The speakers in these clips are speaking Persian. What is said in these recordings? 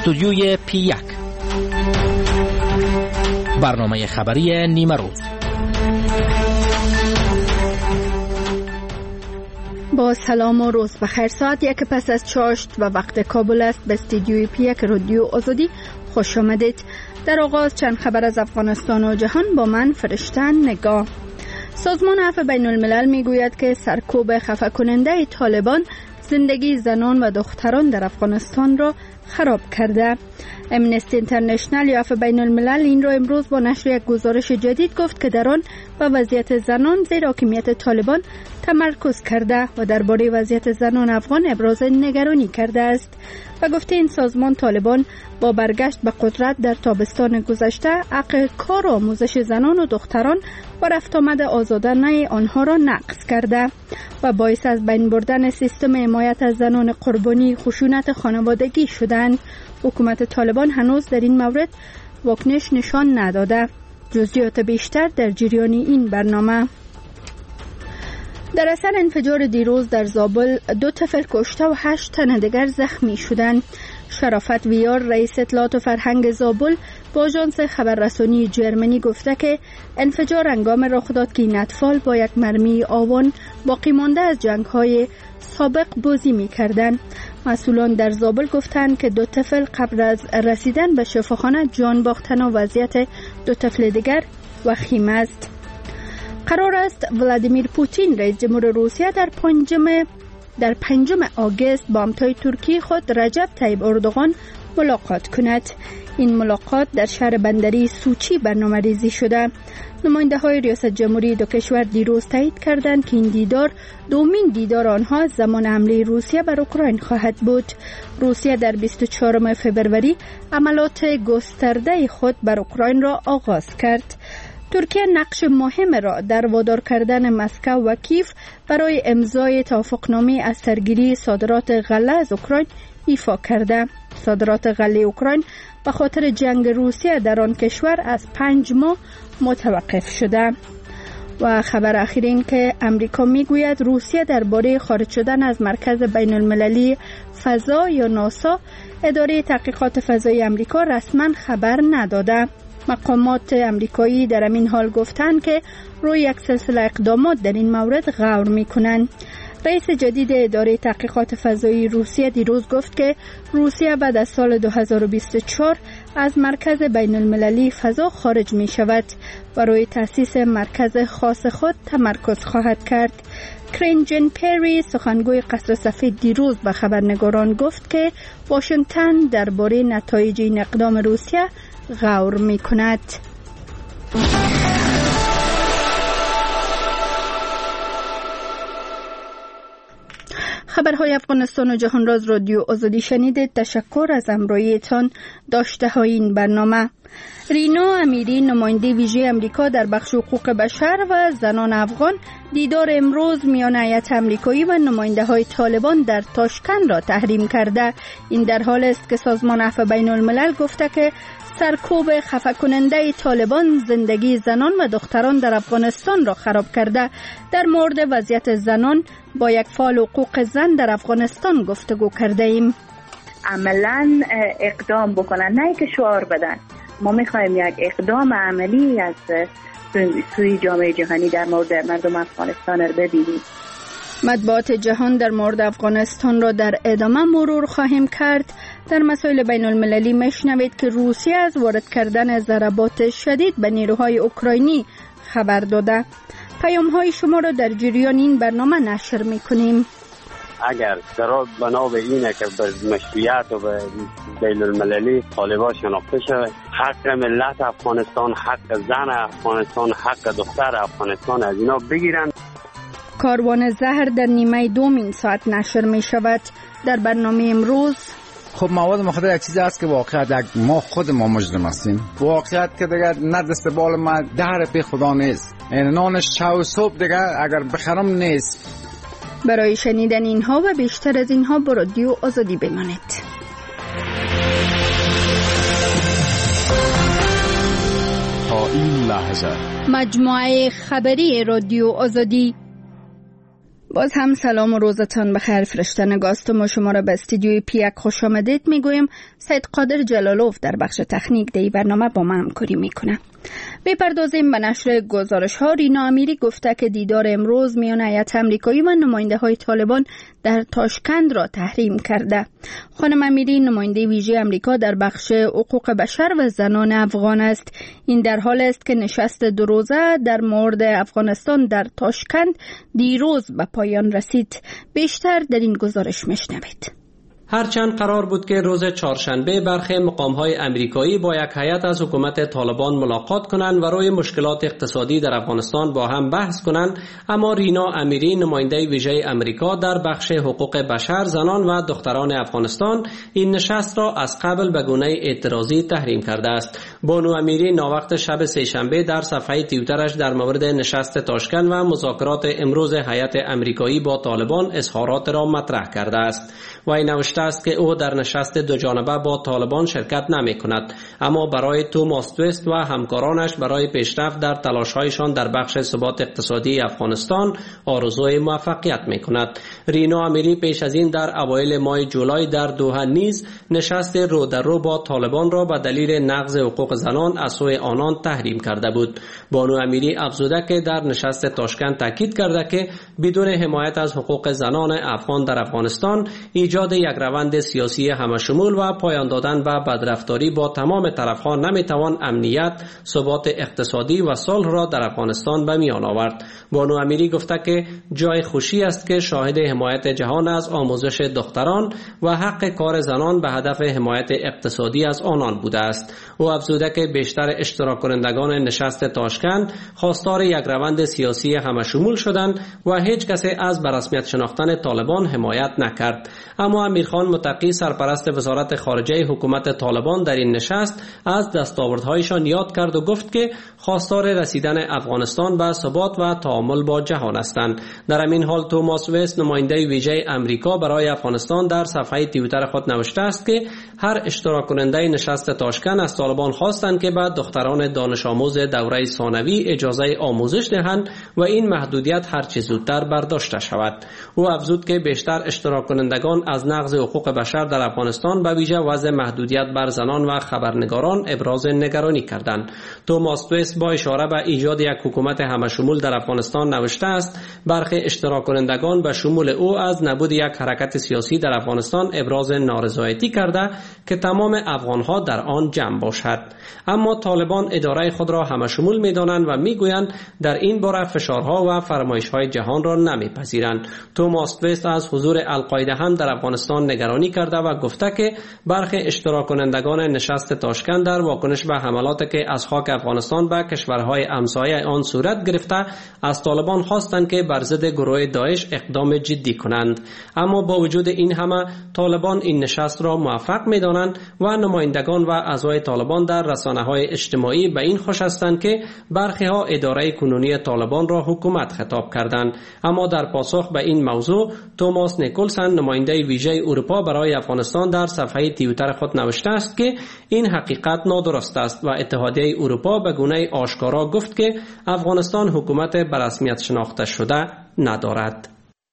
استودیوی P1 برنامه خبری نیمه روز. با سلام و روز بخیر. ساعت 1 پس از چاشت و وقت کابل است. به استودیوی P1 رادیو آزادی خوش آمدید. در آغاز چند خبر از افغانستان و جهان با من فرشته نگاه. سازمان عفو بین الملل میگوید که سرکوب خفه کننده طالبان زندگی زنان و دختران در افغانستان را خراب کرده. امنستی اینترنشنل یا عفو بین الملل این را امروز با نشر یک گزارش جدید گفت که در آن به وضعیت زنان زیر حاکمیت طالبان تمرکز کرده و درباره وضعیت زنان افغان ابراز نگرانی کرده است و گفته این سازمان طالبان با برگشت به قدرت در تابستان گذشته حق کار و آموزش زنان و دختران و رفت آمد آزادانه آنها را نقض کرده و باعث از بین بردن سیستم حمایت از زنان قربانی خشونت خانوادگی شدند. حکومت طالبان هنوز در این مورد واکنش نشان نداده. جزئیات بیشتر در جریان این برنامه. در اثر انفجار دیروز در زابل 2 طفل کشته و 8 تن دیگر زخمی شدند. شرافت ویار رئیس اطلاعات و فرهنگ زابل با آژانس خبررسانی جرمنی گفته که انفجار هنگام رخ داد که این اطفال با یک مرمی آون باقی مانده از جنگ‌های سابق بازی می‌کردند. مسئولان در زابل گفتند که 2 طفل قبل از رسیدن به شفاخانه جان باختن و وضعیت 2 طفل دیگر وخیم است. قرار است ولادیمیر پوتین رئیس جمهور روسیه در 5 آگوست با همتای ترکی خود رجب طیب اردوغان ملاقات کند. این ملاقات در شهر بندری سوچی برنامه ریزی شده. نماینده های ریاست جمهوری دو کشور دیروز تایید کردند که این دیدار دومین دیدار آنها زمان حمله روسیه بر اوکراین خواهد بود. روسیه در 24 فوریه عملیات گسترده خود بر اوکراین را آغاز کرد. ترکیه نقش مهم را در وادار کردن مسکو و کیف برای امضای توافقنامه از سرگیری صادرات غله از اوکراین ایفا کرده. صادرات غله اوکراین به خاطر جنگ روسیه در آن کشور از 5 ماه متوقف شده. و خبر اخیر این که امریکا میگوید روسیه درباره خارج شدن از مرکز بین المللی فضا یا ناسا اداره تحقیقات فضایی امریکا رسما خبر نداده. مقامات امریکایی در این حال گفتند که روی یک سلسله اقدامات در این مورد غور میکنند. رئیس جدید اداره تحقیقات فضایی روسیه دیروز گفت که روسیه بعد از سال 2024 از مرکز بین المللی فضا خارج می شود و روی تأسیس مرکز خاص خود تمرکز خواهد کرد. کرین جن پری سخنگوی قصر سفید دیروز به خبرنگاران گفت که واشنگتن درباره نتایج این اقدام روسیه غور می کند. خبرهای افغانستان و جهان را از رادیو آزادی شنیدید. تشکر از همراهیتان. داشته های این برنامه: رینا امیری نماینده ویژه امریکا در بخش حقوق بشر و زنان افغان دیدار امروز میان هیئت امریکایی و نماینده های طالبان در تاشکند را تحریم کرده. این در حال است که سازمان عفو بین الملل گفته که سرکوب خفه کننده طالبان زندگی زنان و دختران در افغانستان را خراب کرده. در مورد وضعیت زنان با یک فعال حقوق زن در افغانستان گفتگو کرده ایم. عملاً اقدام بکنن، نه که شعار بدن. ما میخوایم یک اقدام عملی از سوی جامعه جهانی در مورد مردم افغانستان را ببینیم. مطبوعات جهان در مورد افغانستان را در ادامه مرور خواهیم کرد. در مسائل بین المللی میشنوید که روسیه از وارد کردن ضربات شدید به نیروهای اوکراینی خبر داده. پیام‌های شما را در جریان این برنامه نشر می‌کنیم. اگر قرار بنا به اینه که به مشروعیت و به بین المللی طالبان شناخته شود، حق ملت افغانستان، حق زن افغانستان، حق دختر افغانستان از اینا بگیرن. کاروان زهر در نیمه دومین ساعت نشر می شود. در برنامه امروز خب مواد مخدر یک چیز است که واقعیت ما خود ما مجرم هستیم. واقعیت که دیگه نه دست بال ما در پی خدا نیست. این نان شب و صبح دیگه اگر بخرم نیست. برای شنیدن اینها و بیشتر از اینها با رادیو آزادی بمانید. تا این لحظه مجموعه خبری رادیو آزادی. باز هم سلام و روزتان بخیر فرشته نگاست و شما را به استودیوی پیک خوش آمدید میگویم. سید قادر جلالوف در بخش تکنیک دی برنامه با ما همکاری میکنه. بپردازیم به نشر گزارش ها. رینا امیری گفته که دیدار امروز میان هیئت آمریکایی و نماینده های طالبان در تاشکند را تحریم کرده. خانم امیری نماینده ویژه آمریکا در بخش حقوق بشر و زنان افغان است. این در حال است که نشست 2 روزه در مورد افغانستان در تاشکند دیروز به پایان رسید. بیشتر در این گزارش میشنوید. هرچند قرار بود که روز چهارشنبه برخی مقام‌های امریکایی با یک هیئت از حکومت طالبان ملاقات کنند و روی مشکلات اقتصادی در افغانستان با هم بحث کنند، اما رینا امیری نماینده ویژه امریکا در بخش حقوق بشر، زنان و دختران افغانستان این نشست را از قبل به گونه اعتراضی تحریم کرده است. بانو امیری ناوقت شب سه‌شنبه در صفحه توییترش در مورد نشست تاشکند و مذاکرات امروز هیئت امریکایی با طالبان اظهارات را مطرح کرده است. و نوشته است که او در نشست 2 جانبه با طالبان شرکت نمی کند، اما برای توماس تویست و همکارانش برای پیشرفت در تلاش‌هایشان در بخش ثبات اقتصادی افغانستان آرزوی موفقیت می کند. رینا امیری پیش از این در اوایل ماه جولای در دوحه نیز نشست رو در رو با طالبان را به دلیل نقض حقوق زنان از سوی آنان تحریم کرده بود. بانو امیری افزوده که در نشست تاشکند تاکید کرده که بدون حمایت از حقوق زنان افغان در افغانستان ایجاد یک روند سیاسی همشمول و پایان دادن به بدرفتاری با تمام طرف‌ها نمیتوان امنیت، ثبات اقتصادی و صلح را در افغانستان به میان آورد. بانو امیری گفته که جای خوشی است که شاهد حمایت جهان از آموزش دختران و حق کار زنان به هدف حمایت اقتصادی از آنان بوده است. او افزوده که بیشتر اشتراک کنندگان نشست تاشکند خواستار یک روند سیاسی همشمول شدند و هیچ کسی از به رسمیت شناختن طالبان حمایت نکرد. اما امیرخان متقی سرپرست وزارت خارجه حکومت طالبان در این نشست از دستاوردهایشان یاد کرد و گفت که خواستار رسیدن افغانستان به ثبات و تعامل با جهان هستند. در همین حال توماس ویس نماینده ویژه امریکا برای افغانستان در صفحه توییتر خود نوشته است که هر اشتراک کننده نشست تاشکند از طالبان خواستند که به دختران دانش آموز دوره ثانوی اجازه آموزش دهند و این محدودیت هر چه زودتر برداشته شود. او افزود که بیشتر اشتراک کنندگان از نقض حقوق بشر در افغانستان به ویژه وضع محدودیت بر زنان و خبرنگاران ابراز نگرانی کردند. توماس تویس با اشاره به ایجاد یک حکومت همشمول در افغانستان نوشته است برخی اشتراک کنندگان به شمول او از نبود یک حرکت سیاسی در افغانستان ابراز نارضایتی کرده که تمام افغانها در آن جمع باشد. اما طالبان اداره خود را همشمول می‌دانند و می‌گویند در این باره فشارها و فرمایش‌های جهان را نمی‌پذیرند. توماس تویس از حضور القاعده هم در افغانستان نگرانی کرده و گفته که برخی اشتراک کنندگان نشست تاشکند در واکنش به حملاتی که از خاک افغانستان به کشورهای همسایه آن صورت گرفته از طالبان خواستند که بر ضد گروه داعش اقدام جدی کنند. اما با وجود این همه طالبان این نشست را موفق می‌دانند و نمایندگان و اعضای طالبان در رسانه‌های اجتماعی به این خوش هستند که برخی‌ها اداره کنونی طالبان را حکومت خطاب کردند. اما در پاسخ به این موضوع توماس نیکولسن نماینده ویژه اروپا برای افغانستان در صفحه توییتر خود نوشته است که این حقیقت نادرست است و اتحادیه اروپا به گونه آشکارا گفت که افغانستان حکومت به رسمیت شناخته شده ندارد.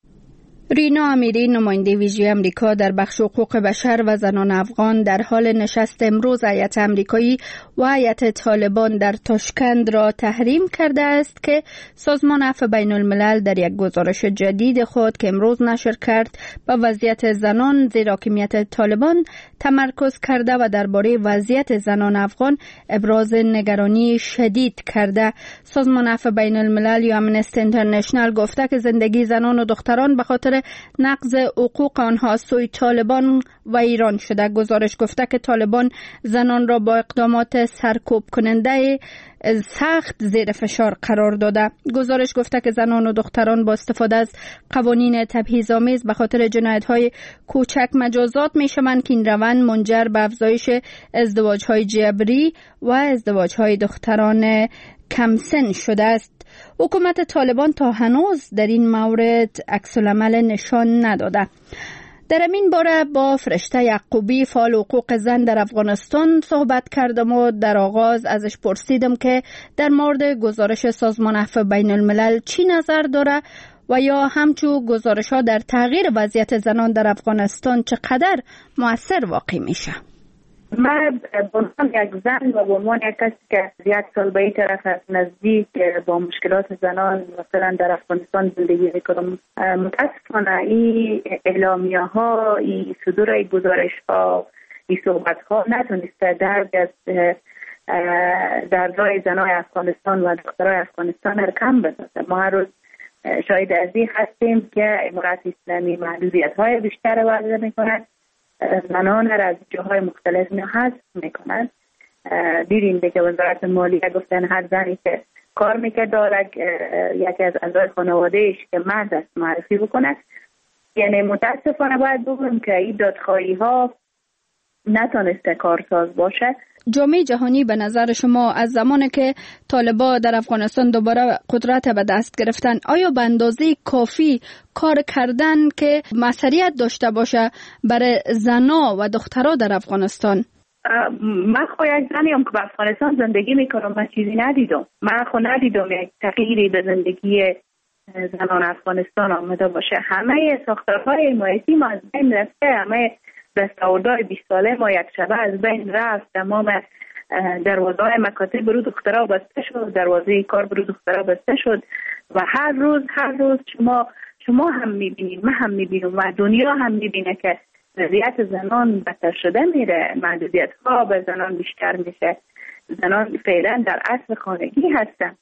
رینا امیری نماینده ویژه امریکا در بخش حقوق بشر و زنان افغان در حال نشست امروز هیئت امریکایی و هیئت طالبان در تاشکند را تحریم کرده است که سازمان عفو بین الملل در یک گزارش جدید خود که امروز نشر کرد به وضعیت زنان زیر حاکمیت طالبان تمرکز کرده و درباره وضعیت زنان افغان ابراز نگرانی شدید کرده. سازمان عفو بین الملل یا امنستی اینترنشنال گفته که زندگی زنان و دختران به خاطر نقض حقوق آنها سوی طالبان و ایران شده. گزارش گفته که طالبان زنان را با اقدامات سرکوب کننده سخت زیر فشار قرار داده. گزارش گفته که زنان و دختران با استفاده از قوانین تبعیض‌آمیز به خاطر جنایت‌های کوچک مجازات می‌شوند که این روند منجر به افزایش ازدواج‌های جبری و ازدواج‌های دختران کم سن شده است. حکومت طالبان تا هنوز در این مورد عکس‌العمل نشان نداده. در این باره با فرشته یعقوبی فعال حقوق زن در افغانستان صحبت کردم و در آغاز ازش پرسیدم که در مورد گزارش سازمان عفو بین الملل چی نظر داره و یا همچو گزارش‌ها در تغییر وضعیت زنان در افغانستان چقدر مؤثر واقع میشه؟ من به عنوان یک زن و به عنوان یک کسی که یک سال به این طرف از نزدیک با مشکلات زنان مثلا در افغانستان زندگی میکنم، متاسفانه این اعلامیه ها، این صدور گزارش ها، این صحبت ها نتونسته دردهای زنای افغانستان و دخترای افغانستان را کم بسازه. ما هر روز شاهد از این هستیم که امارت اسلامی محدودیت های بیشتر وضع میکنند، زنان را از جاهای مختلف حذف میکنند. دیدیم که وزارت مالیه گفتن هر زنی که کار میکرد یکی از اعضای خانوادهش که مرد است معرفی بکنه. یعنی متاسفانه باید بگم که این دادخواهی ها نتونسته کارساز باشه. جامعه جهانی به نظر شما از زمانی که طالبان در افغانستان دوباره قدرت به دست گرفتن، آیا به اندازه کافی کار کردن که مسئولیت داشته باشه برای زنا و دخترها در افغانستان؟ من خو یک زنیم که به افغانستان زندگی میکنم، من چیزی ندیدم. من خو ندیدم یک تغییری به زندگی زنان افغانستان آمده باشه. همه ساختارهای حمایتی ما از بین رفته، همه دستاوردهای 20 ساله ما یک شبه از بین رفت. تمام دروازه‌های مکاتب برو دخترها بسته شد، دروازه کار برو دخترها بسته شد و هر روز شما هم میبینید، من هم میبینم و دنیا هم میبینه که وضعیت زنان بدتر شده میره، محدودیت ها به زنان بیشتر میشه. زنان فعلا در عصر خانگی هستن،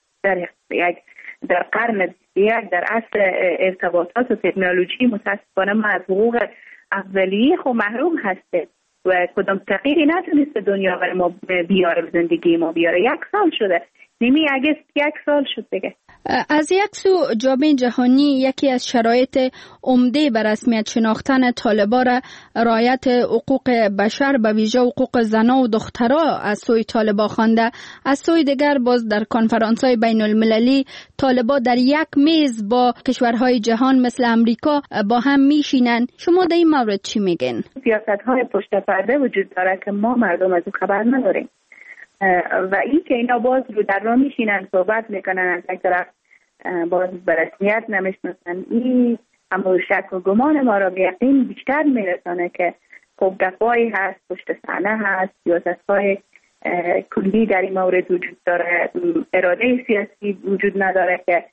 در قرن 21 در عصر ارتباطات و تکنولوژی. متاسفانه ما از حقوق اولیه خو محروم هسته و کدام تغییری نتونسته دنیا برای ما بیاره، زندگی ما بیاره. 1 سال شده، نیمی اگست 1 سال شد دیگه. از یک سو جامعه جهانی یکی از شرایط عمده بر رسمیت شناختن طالبان را رعایت حقوق بشر به ویژه حقوق زنان و دخترها از سوی طالبان خوانده. از سوی دیگر باز در کنفرانس‌های بین المللی طالبان در یک میز با کشورهای جهان مثل امریکا با هم میشینن. شما در این مورد چی میگین؟ سیاست‌های پشت پرده وجود داره که ما مردم از اون خبر نداریم و این که اینا باز رو در راه میشینن صحبت میکنن، از یک طرف باز به رسمیت نمیشناسن. این اما شک و گمان ما را به یقین بیشتر میرسانه که خب دفاعی هست، پشت صحنه هست، سیاست‌های کلی در این مورد وجود داره، اراده سیاسی وجود نداره که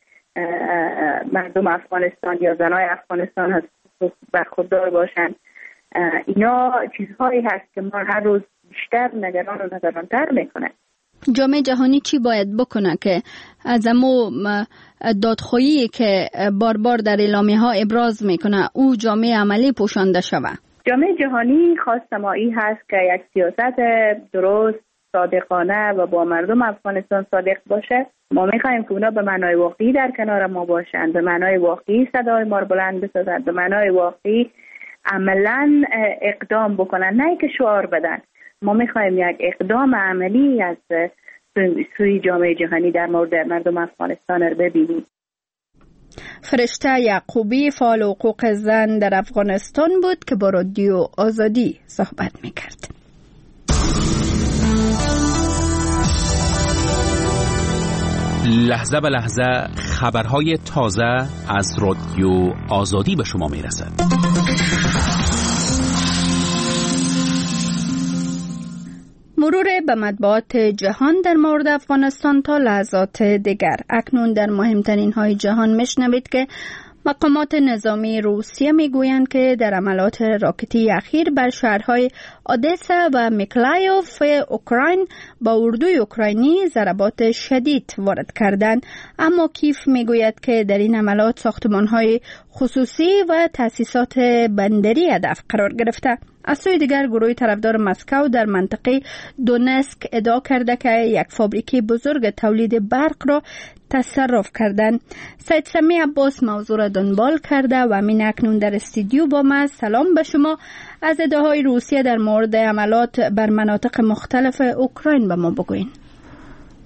مردم افغانستان یا زنای افغانستان از برخوردار باشن. اینا چیزهایی هست که ما هر روز بیشتر نگران و نگران‌تر میکنه. جامعه جهانی چی باید بکنه که از امو دادخواهی که بار بار در اعلامیه ها ابراز میکنه او جامعه عملی پوشانده شوه؟ جامعه جهانی خواست ما این هست که یک سیاست درست، صادقانه و با مردم افغانستان صادق باشه. ما میخوایم که اونا به معنای واقعی در کنار ما باشند، به معنای واقعی صدای ما رو بلند بسازند، به معنای واقعی عملاً اقدام بکنن، نه که شعار بدن. ما میخوایم یک اقدام عملی از سوی جامعه جهانی در مورد مردم افغانستان رو ببینیم. فرشته یعقوبی فعال حقوق زن در افغانستان بود که با رادیو آزادی صحبت میکرد. لحظه به لحظه خبرهای تازه از رادیو آزادی به شما میرسد. مرور به مطبوعات جهان در مورد افغانستان تا لحظات دیگر. اکنون در مهمترین های جهان میشنوید که مقامات نظامی روسیه میگویند که در عملات راکتی اخیر بر شهرهای اودسا و میکلایوف اوکراین با اردوی اوکراینی ضربات شدید وارد کردند، اما کیف میگوید که در این عملات ساختمان‌های خصوصی و تأسیسات بندری هدف قرار گرفته. از سوی دیگر گروه طرفدار مسکو در منطقه دونسک ادعا کرده که یک فابریکه بزرگ تولید برق را تصرف کردند. سید سمی عباس موضوع را دنبال کرده و امین اکنون در استودیو با ما. سلام به شما. از ادعاهای روسیه در مورد عملات بر مناطق مختلف اوکراین به ما بگوین.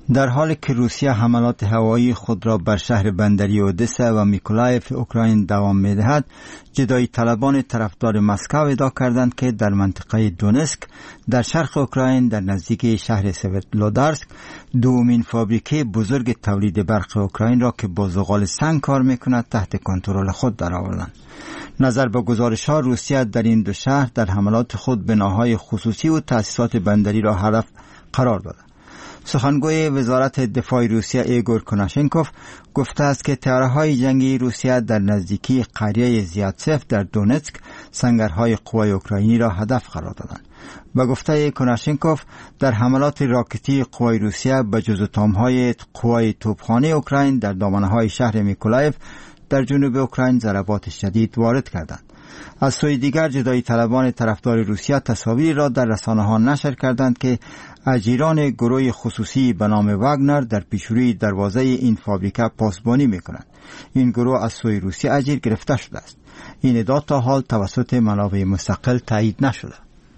در حالی که روسیه حملات هوایی خود را بر شهر بندری اودسا و میکولایف اوکراین دوام می‌دهد، جدایی طلبان طرفدار مسکو ادعا کردند که در منطقه دونسک در شرق اوکراین در نزدیک شهر سوتلودارسک دومین فابریکه بزرگ تولید برق اوکراین را که با زغال سنگ کار می‌کند تحت کنترل خود درآوردند. نظر به گزارش‌ها روسیه در این دو شهر در حملات خود بناهای خصوصی و تأسیسات بندری را هدف قرار داده. سخنگوی وزارت دفاع روسیه ایگور کناشنکوف گفته است که طیاره‌های جنگی روسیه در نزدیکی قریه زیاتسف در دونتسک سنگرهای قوای اوکراینی را هدف قرار دادند. به گفته کناشنکوف در حملات راکتی قوای روسیه به جز اتم‌های قوای توپخانه اوکراین در دامنه‌های شهر میکولایف در جنوب اوکراین ضربات شدید وارد کردند. از سوی دیگر جدایی طلبان طرفدار روسیه تصاویری را در رسانه‌ها نشر کردند که اجیران گروه خصوصی به نام واگنر در پیشروی دروازه این فابریکه پاسبانی می‌کنند. این گروه از سوی روسیه اجیر گرفته شده است. این ادعا تا حال توسط منابع مستقل تایید نشده.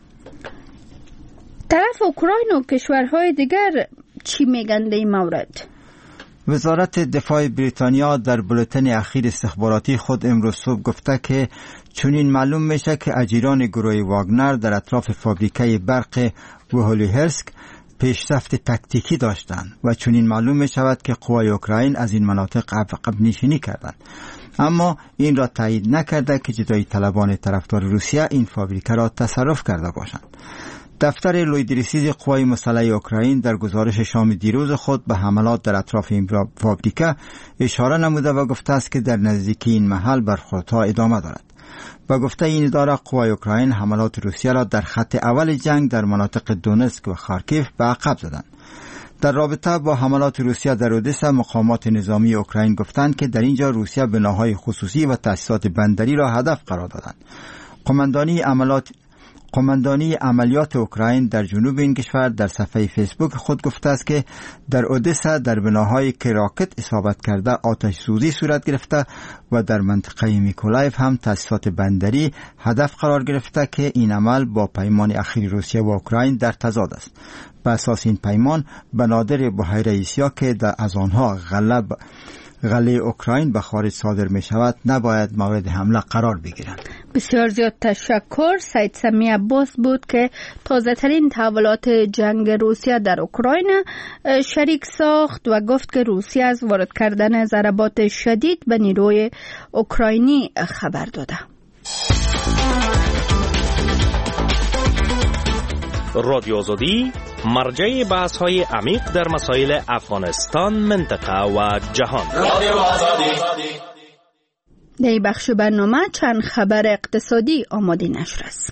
طرف اوکراین و کشورهای دیگر چی میگن در این مورد؟ وزارت دفاع بریتانیا در بولتن اخیر استخباراتی خود امروز صبح گفته که چنین معلوم میشه که اجیران گروه واگنر در اطراف فابریکه برق وهولیهرسک پیشرفت تاکتیکی داشتند و چنین معلوم می شود که قوای اوکراین از این مناطق عقب نشینی کردند. اما این را تایید نکرده که جدایی طلبان طرفدار روسیه این فابریکه را تصرف کرده باشند. دفتر لویدرسیز قوای مسلح اوکراین در گزارش شام دیروز خود به حملات در اطراف این فابریکه اشاره نموده و گفته است که در نزدیکی این محل برخوردها ادامه دارد. و گفته این اداره قوای اوکراین حملات روسیه را در خط اول جنگ در مناطق دونتسک و خارکیف به عقب زدند. در رابطه با حملات روسیه در اودسا مقامات نظامی اوکراین گفتند که در اینجا روسیه بناهای خصوصی و تأسیسات بندری را هدف قرار دادند. قماندانی عملیات اوکراین در جنوب این کشور در صفحه فیسبوک خود گفته است که در اودسا در بناهایی که راکت اصابت کرده آتش سوزی صورت گرفته و در منطقه میکولایف هم تأسیسات بندری هدف قرار گرفته که این عمل با پیمان اخیر روسیه و اوکراین در تضاد است. به اساس این پیمان بنادر بحیره ایسیا که از آنها غله اوکراین به خارج صادر می شود نباید مورد حمله قرار بگیرند. بسیار زیاد تشکر. سید سمی عباس بود که تازه ترین تحولات جنگ روسیه در اوکراین شریک ساخت و گفت که روسیه از وارد کردن ضربات شدید به نیروی اوکراینی خبر داده. رادیو آزادی مرجع بحث های عمیق در مسائل افغانستان، منطقه و جهان. رادیو آزادی. در بخش برنامه چند خبر اقتصادی آماده نشر است.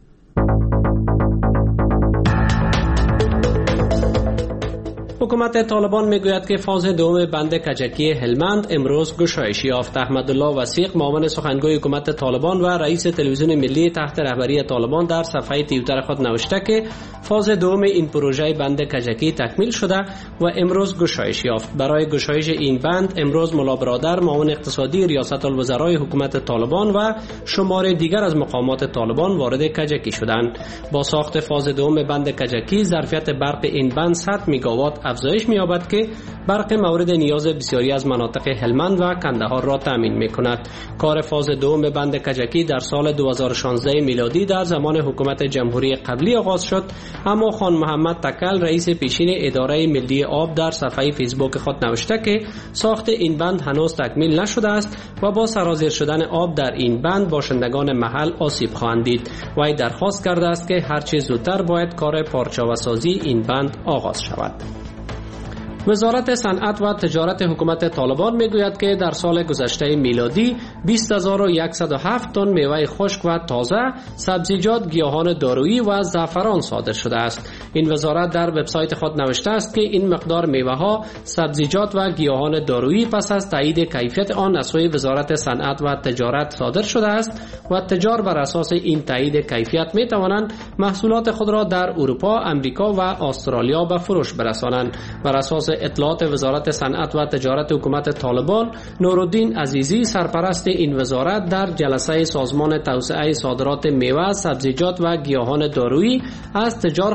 حکومت طالبان میگوید که فاز دوم بند کجکی هلمند امروز گشایش یافت. احمدالله وثیق معاون سخنگوی حکومت طالبان و رئیس تلویزیون ملی تحت رهبری طالبان در صفحه توییتر خود نوشته که فاز دوم این پروژه بند کجکی تکمیل شده و امروز گشایش یافت. برای گشایش این بند امروز ملا برادر معاون اقتصادی ریاست الوزرای حکومت طالبان و شمار دیگر از مقامات طالبان وارد کجکی شدند. با ساخت فاز دوم بند کجکی ظرفیت برق این بند 100 میگاوات افزایش می‌یابد که برق مورد نیاز بسیاری از مناطق هلمند و کندهار را تامین می‌کند. کار فاز دوم بند کجکی در سال 2016 میلادی در زمان حکومت جمهوری قبلی آغاز شد، اما خان محمد تکل رئیس پیشین اداره ملی آب در صفحه فیسبوک خود نوشته که ساخت این بند هنوز تکمیل نشده است و با سرازیر شدن آب در این بند باشندگان محل آسیب خواهند دید. وی درخواست کرده است که هرچه زودتر باید کار پارچه‌وسازی این بند آغاز شود. وزارت صنعت و تجارت حکومت طالبان میگوید که در سال گذشته میلادی 20107 تن میوه خشک و تازه، سبزیجات، گیاهان دارویی و زعفران صادر شده است. این وزارت در وبسایت خود نوشته است که این مقدار میوه ها، سبزیجات و گیاهان دارویی پس از تایید کیفیت آن از سوی وزارت صنعت و تجارت صادر شده است و تجار بر اساس این تایید کیفیت می توانند محصولات خود را در اروپا، امریکا و استرالیا به فروش برسانند. بر اساس اطلاعات وزارت صنعت و تجارت حکومت طالبان، نورالدین عزیزی سرپرست این وزارت در جلسه سازمان توسعه صادرات میوه، سبزیجات و گیاهان دارویی از تجار خواسته تا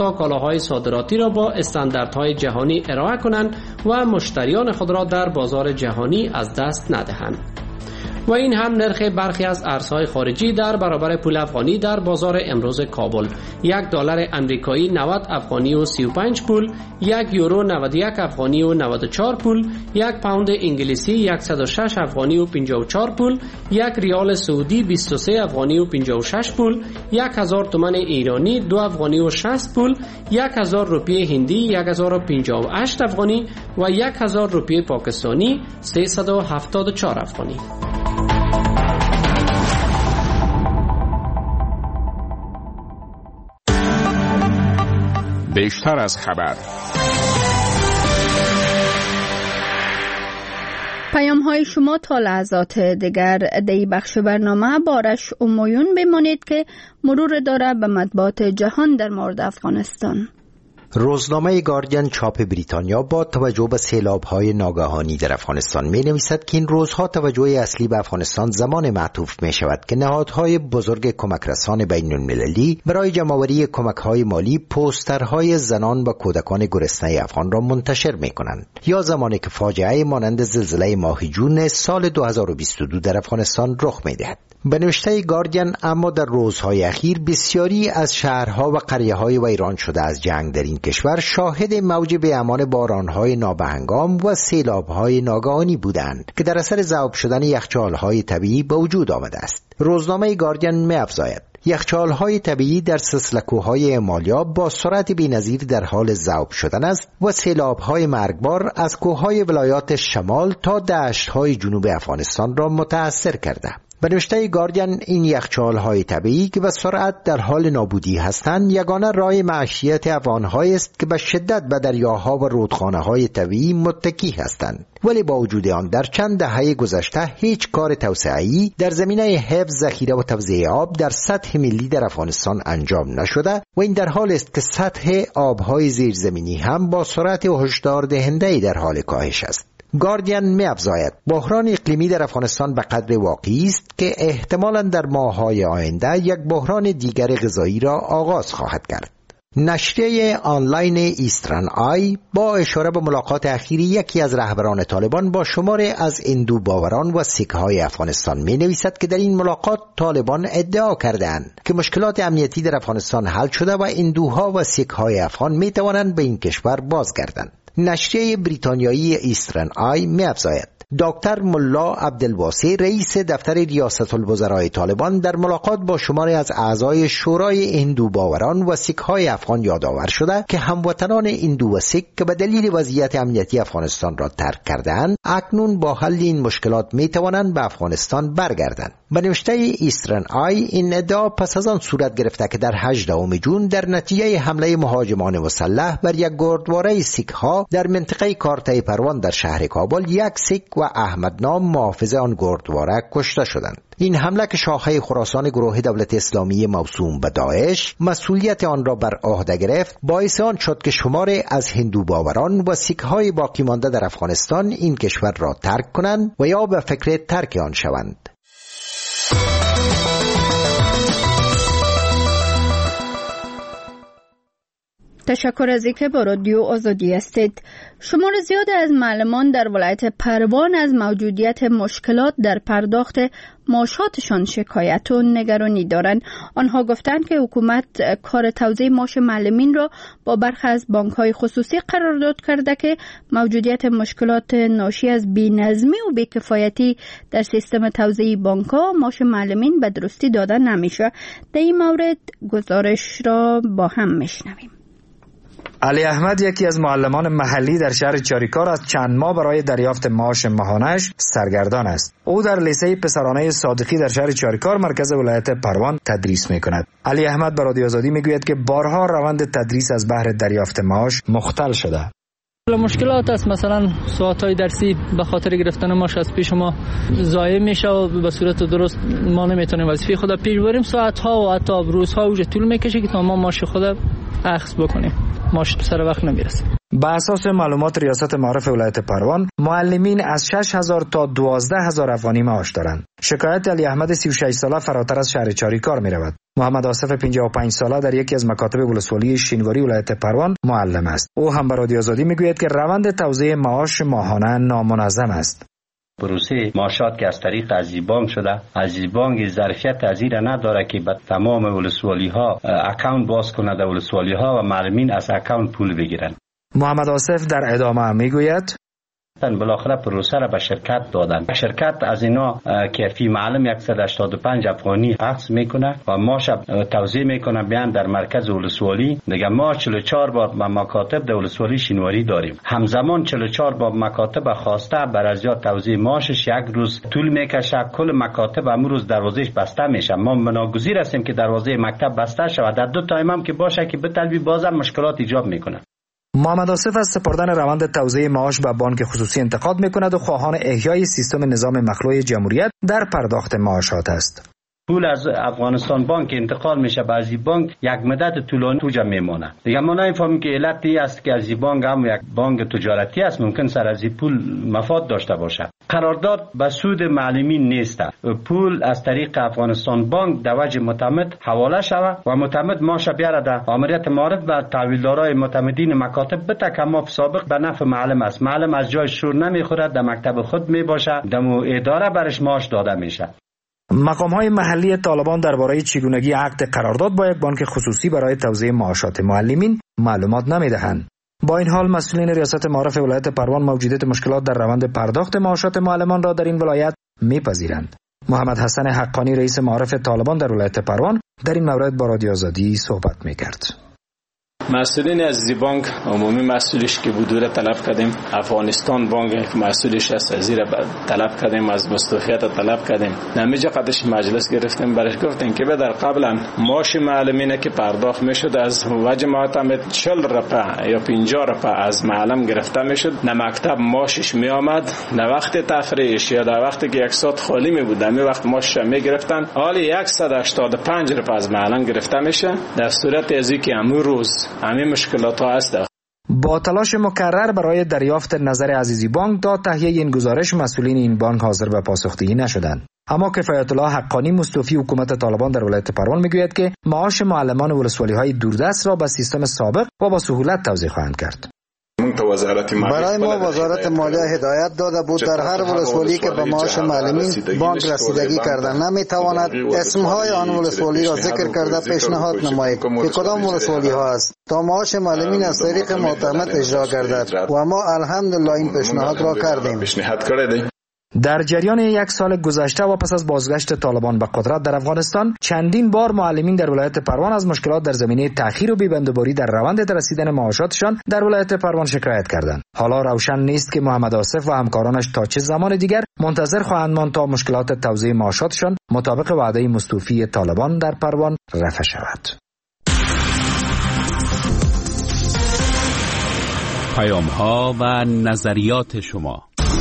تا کالاهای صادراتی را با استانداردهای جهانی ارائه کنند و مشتریان خود را در بازار جهانی از دست ندهند. و این هم نرخ برخی از ارزهای خارجی در برابر پول افغانی در بازار امروز کابل: $1 امریکایی 90 افغانی و 35 پول، €1 91 افغانی و 94 پول، یک پوند انگلیسی 106 افغانی و 54 پول، یک ریال سعودی 23 افغانی و 56 پول، 1000 تومان ایرانی 2 افغانی و 60 پول، 1000 روپیه هندی 1058 افغانی و 1000 روپیه پاکستانی 374 افغانی. بیشتر از خبر. پیام های شما تا لحظات دیگر دی بخش برنامه بارش امویون بمانید که مرور داره به مطبوعات جهان در مورد افغانستان. روزنامه گاردین چاپ بریتانیا با توجه به سیلاب‌های ناگهانی در افغانستان می‌نویسد که این روزها توجه اصلی به افغانستان زمان معطوف می‌شود که نهادهای بزرگ کمکرسان بین‌المللی برای جمع‌آوری کمک‌های مالی پوسترهای زنان و کودکان گرسنه افغان را منتشر می‌کنند، یا زمانی که فاجعه مانند زلزله ماه جون سال 2022 در افغانستان رخ می‌دهد. به نوشته گاردین، اما در روزهای اخیر بسیاری از شهرها و قریه‌های ویران شده از جنگ در این کشور شاهد موج بی‌امان باران‌های نابهنگام و سیلاب‌های ناگهانی بودند که در اثر ذوب شدن یخچال‌های طبیعی به وجود آمده است. روزنامه گاردین می‌افزاید یخچال‌های طبیعی در سلسله کوه‌های امالیاب با سرعت بی‌نظیر در حال ذوب شدن است و سیلاب‌های مرگبار از کوه‌های ولایات شمال تا دشت‌های جنوب افغانستان را متأثر کرده. به نوشته گاردین، این یخچال‌های طبیعی که به سرعت در حال نابودی هستند یگانه راه معیشت افغان‌هایی است که به شدت به دریاها و رودخانه‌های طبیعی متکی هستند، ولی با وجود آن در چند دهه گذشته هیچ کار توسعه‌ای در زمینه حفظ، ذخیره و توزیع آب در سطح ملی در افغانستان انجام نشده و این در حال است که سطح آب‌های زیرزمینی هم با سرعت هشدار دهنده در حال کاهش است. گاردین می‌افزاید بحران اقلیمی در افغانستان به قدر واقعی است که احتمالاً در ماه‌های آینده یک بحران دیگر غذایی را آغاز خواهد کرد. نشریه آنلاین ایسترن آی با اشاره به ملاقات اخیری یکی از رهبران طالبان با شماری از هندو باوران و سیک‌های افغانستان می‌نویسد که در این ملاقات طالبان ادعا کردند که مشکلات امنیتی در افغانستان حل شده و هندوها و سیک‌های افغان می‌توانند به این کشور بازگردند. نشریه بریتانیایی ایسترن آی می‌افزاید دکتر ملا عبدالواسی رئیس دفتر ریاست الوزرای طالبان در ملاقات با شماری از اعضای شورای هندو باوران و سیک‌های افغان یادآور شده که هموطنان هندو و سیک که به دلیل وضعیت امنیتی افغانستان را ترک کردند اکنون با حل این مشکلات می‌توانند به افغانستان برگردند. به نوشته ایسترن آی این ادعا پس از آن صورت گرفته که در 18 جون در نتیجه حمله مهاجمان مسلح بر یک گردواره سیک‌ها در منطقه کارتای پروان در شهر کابل یک سیک و احمد نام محافظ آن گردواره کشته شدند. این حمله که شاخه خراسان گروه دولت اسلامی موسوم به داعش مسئولیت آن را بر عهده گرفت، باعث آن شد که شماری از هندو باوران و سیک‌های باقی مانده در افغانستان این کشور را ترک کنند و یا به فکر ترک آن شوند. تشکر از اینکه با رادیو آزادی هستید. شمار زیاد از معلمان در ولایت پروان از موجودیت مشکلات در پرداخت معاشاتشان شکایت و نگرانی دارند. آنها گفتند که حکومت کار توزیع معاش معلمین را با برخی از بانک‌های خصوصی قرارداد کرده که موجودیت مشکلات ناشی از بی‌نظمی و بی‌کفایتی در سیستم توزیع بانک‌ها معاش معلمین به درستی داده نمیشه. در این مورد گزارش را با هم میشنویم. علی احمد یکی از معلمان محلی در شهر چاریکار از چند ماه برای دریافت معاش ماهانه‌اش سرگردان است. او در لیسه پسرانه صادقی در شهر چاریکار مرکز ولایت پروان تدریس می‌کند. علی احمد به رادیو آزادی میگوید که بارها روند تدریس از بهر دریافت معاش مختل شده. مشکلات است، مثلا ساعت‌های درسی به خاطر گرفتن معاش از پیش ما ضایع میشه و به صورت درست ما نمیتونیم وظیفه خود پیش بریم. ساعت‌ها و حتی روزها اوج طول میکشه که تا ما معاش خود اخذ بکنیم. معاش سر وقت نمیرسه. به اساس معلومات ریاست معارف ولایت پروان، معلمین از 6,000 تا 12,000 افغانی معاش دارند. شکایت علی احمد 36 ساله فراتر از شهر چاریکار می رود. محمد آصف 55 ساله در یکی از مکاتب ولسوالی شینواری ولایت پروان معلم است. او هم به رادیو آزادی میگوید که روند توزیع معاش ماهانه نامنظم است. پروسه معاشات که از طریق عزیزبانک شده، عزیزبانک ظرفیت از این نداره که به تمام ولسوالی ها اکاونت باز کنه در ولسوالی ها و معلمین از اکاونت پول بگیرن. محمد آصف در ادامه میگوید بالاخره پروسه را به شرکت دادن. شرکت از اینا که فی معلم 185 افغانی اخذ میکنه و ماش توزیع میکنه بیان در مرکز ولسوالی. دیگه ما 44 بار به مکاتب در ولسوالی شینواری داریم. همزمان 44 بار مکاتب خواسته بر از یا توزیع ماشش یک روز طول میکشه. کل مکاتب امروز دروازهش بسته میشه. ما مناگزیر هستیم که دروازه مکتب بسته شود. در 2 تایم هم که باشه که بتلبی بازم مشکلات ایجاد میکنه. محمد آصف از سپردن روند توزیع معاش به بانک خصوصی انتقاد میکند و خواهان احیای سیستم نظام مخلوع جمهوریت در پرداخت معاشات است. پول از افغانستان بانک انتقال میشه به از بانک یک مدت طولانی توجه میمونه. دیگه ما نمیفهمیم که علتی است که از بانک هم یک بانک تجارتی است، ممکن سر از پول مفاد داشته باشه. قرارداد به سود معلمین نیست. پول از طریق افغانستان بانک در وجه معتمد حواله شود و معتمد ماشه بیاره در آمریت معارف و تحویلدارای معتمدین مکاتب بده که ما سابق به نفع معلم است. معلم از جای شور نمیخورد، در مکتب خود میباشه، دمو اداره برش معاش داده میشه. مقام‌های محلی طالبان درباره چگونگی عقد قرارداد با یک بانک خصوصی برای توزیع معاشات معلمین معلومات نمی‌دهند. با این حال مسئولین ریاست معارف ولایت پروان موجودیت مشکلات در روند پرداخت معاشات معلمان را در این ولایت می‌پذیرند. محمد حسن حقانی رئیس معارف طالبان در ولایت پروان در این مورد با رادیو آزادی صحبت می‌کرد. مسئولین از بانک عمومی مسئولش که بودوره طلب کردیم، افغانستان بانک مسئولش است از زیر طلب کردیم، از مستوفیت طلب کردیم. نمیجا قدش مجلس گرفتیم، برش گفتیم که در قبلا معاش معلمینه که پرداخت میشد از وجه معتمد 40 رپا یا 50 رپا از معلم گرفته میشد. نه مکتب معاشش می آمد، نه وقت تفریحش یا در وقتی که یک ساعت خالی می بود می وقت معاشش می گرفتن. حالی 185 رپا از معلم گرفته میشه. در صورت ازی که امروز همین مشکلات ها هست. با تلاش مکرر برای دریافت نظر عزیزی بانک تا تهیه این گزارش، مسئولین این بانک حاضر به پاسخدهی نشدند. اما کفایت الله حقانی مستوفی حکومت طالبان در ولایت پروان میگوید که معاش معلمان ولسوالی های دوردست را به سیستم سابق و با سهولت توزیع خواهند کرد. برای ما وزارت مالیه هدایت داده بود در هر ولسوالی که به معاش معلمین بانک رسیدگی کردن نمیتواند اسمهای آن ولسوالی را ذکر کرده پیشنهاد نمایید که کدام ولسوالی ها است تا معاش معلمین از طریق معتمد اجرا گردد و ما الحمدلله این پیشنهاد را کردیم. در جریان یک سال گذشته و پس از بازگشت طالبان به قدرت در افغانستان، چندین بار معلمین در ولایت پروان از مشکلات در زمینه تأخیر و بی‌بندوباری در روند رسیدن معاشاتشان در ولایت پروان شکایت کردند. حالا روشن نیست که محمد آصف و همکارانش تا چه زمان دیگر منتظر خواهند ماند تا مشکلات توزیع معاشاتشان مطابق وعده مستوفی طالبان در پروان رفع شود. پیام‌ها و نظریات شما.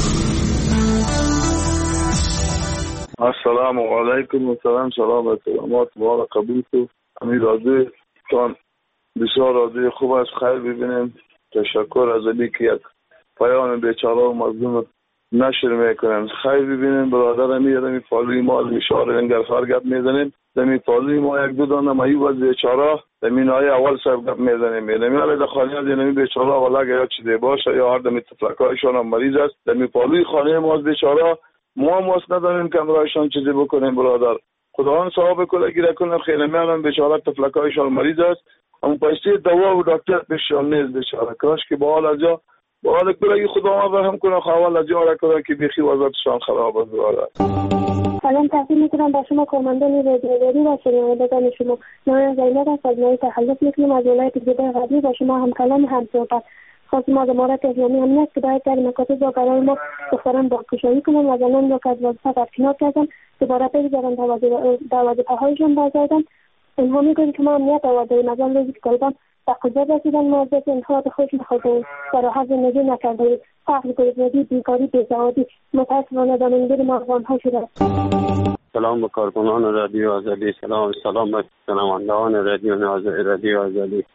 السلام علیکم و سلام و سلامات ما قبول کو. امید راضی تان بسیار راضی خوب است. خیر ببینیم. تشکر از علی که یک پیام بیچاره و مظلوم نشر میکنن. خیر ببینیم برادر می فالوی ما اشاره انگرفار گپ میزنیم. دمی فالوی ما یک دو دانه مایو از بیچاره دمی نای اول سر گپ میزنیم. نمی علی دخانی از نمی بیچاره ولا یا چیزی باشه یا هر دمی تفلکایشان هم مریض است. دمی فالوی خانه ما از بیچاره ما نداریم که امرایشان چیزی بکنیم برادر. خداوند ثواب کله گیره کنه. خیلی میانم بیچاره تفلکایشان مریض است. اما پیسه دوا و دکتر بهشان نیست بیچاره. کاش که با حال از جا با حال کله خداوند رحم کنه خوال از جا را کنه که بیخی وضعیتشان خراب است برادر. سلام تقدیم میکنم با شما کارمندان رادیویی و شنوندگان شما. من زینب از مای تحالف میکنم از ولایت گیلان غربی با شما هم کلام هم صحبت. خواست ما در مورد اسلامی امنیت که باید در مکاتب با قرار ما دختران با کشایی کنن و زنان را که از وظیفه برکنار کردن دوباره بگذارن در وظیفه‌هایشان برگردن. اینها میگویند که ما امنیت آورده‌ایم از آن روزی که طالبان به قدرت رسیدن ما از دست اینها به خودشون بخواهیم و راحت زندگی نکرده‌ایم. فقر، گرسنگی، بیکاری، بیسوادی متأسفانه دامنگیر ما افغان‌ها شده است. سلام به کارکنان رادیو آزادی. سلام به شنوندگان رادیو آزادی.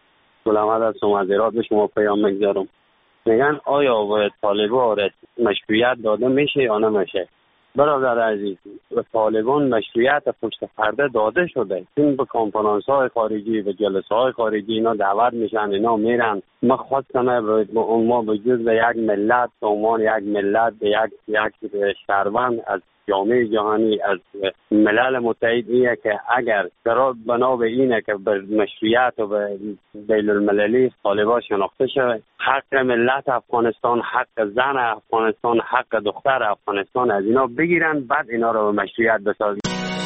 مسئول احمد هستم، از ایراد به شما پیام میگذارم. میگن آیا به طالبان مشروعیت داده میشه یا نمیشه؟ برادر عزیز، به طالبان مشروعیت پشت پرده داده شده. این به کنفرانس های خارجی و جلسه های خارجی اینا دعوت میشن، اینا میرن. ما خواستم ما به جز یک ملت، به عنوان یک ملت، یک شهروند از جامعه جهانی، از ملل متحد، اینه که اگر بنا به اینه که به مشروعیت و به بین المللی طالبان شناخته شود، حق ملت افغانستان، حق زن افغانستان، حق دختر افغانستان از اینا بگیرن، بعد اینا رو به مشروعیت بسازن.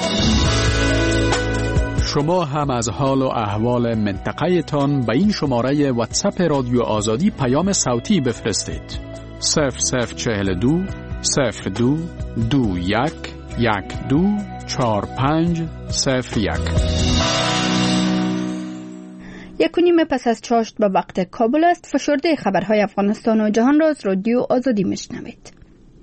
شما هم از حال و احوال منطقه تان به این شماره واتساپ رادیو آزادی پیام صوتی بفرستید. 0042 02 21 12 45 01. 1:30 پس از چاشت به وقت کابل است. فشرده خبرهای افغانستان و جهان را از رادیو آزادی میشنوید.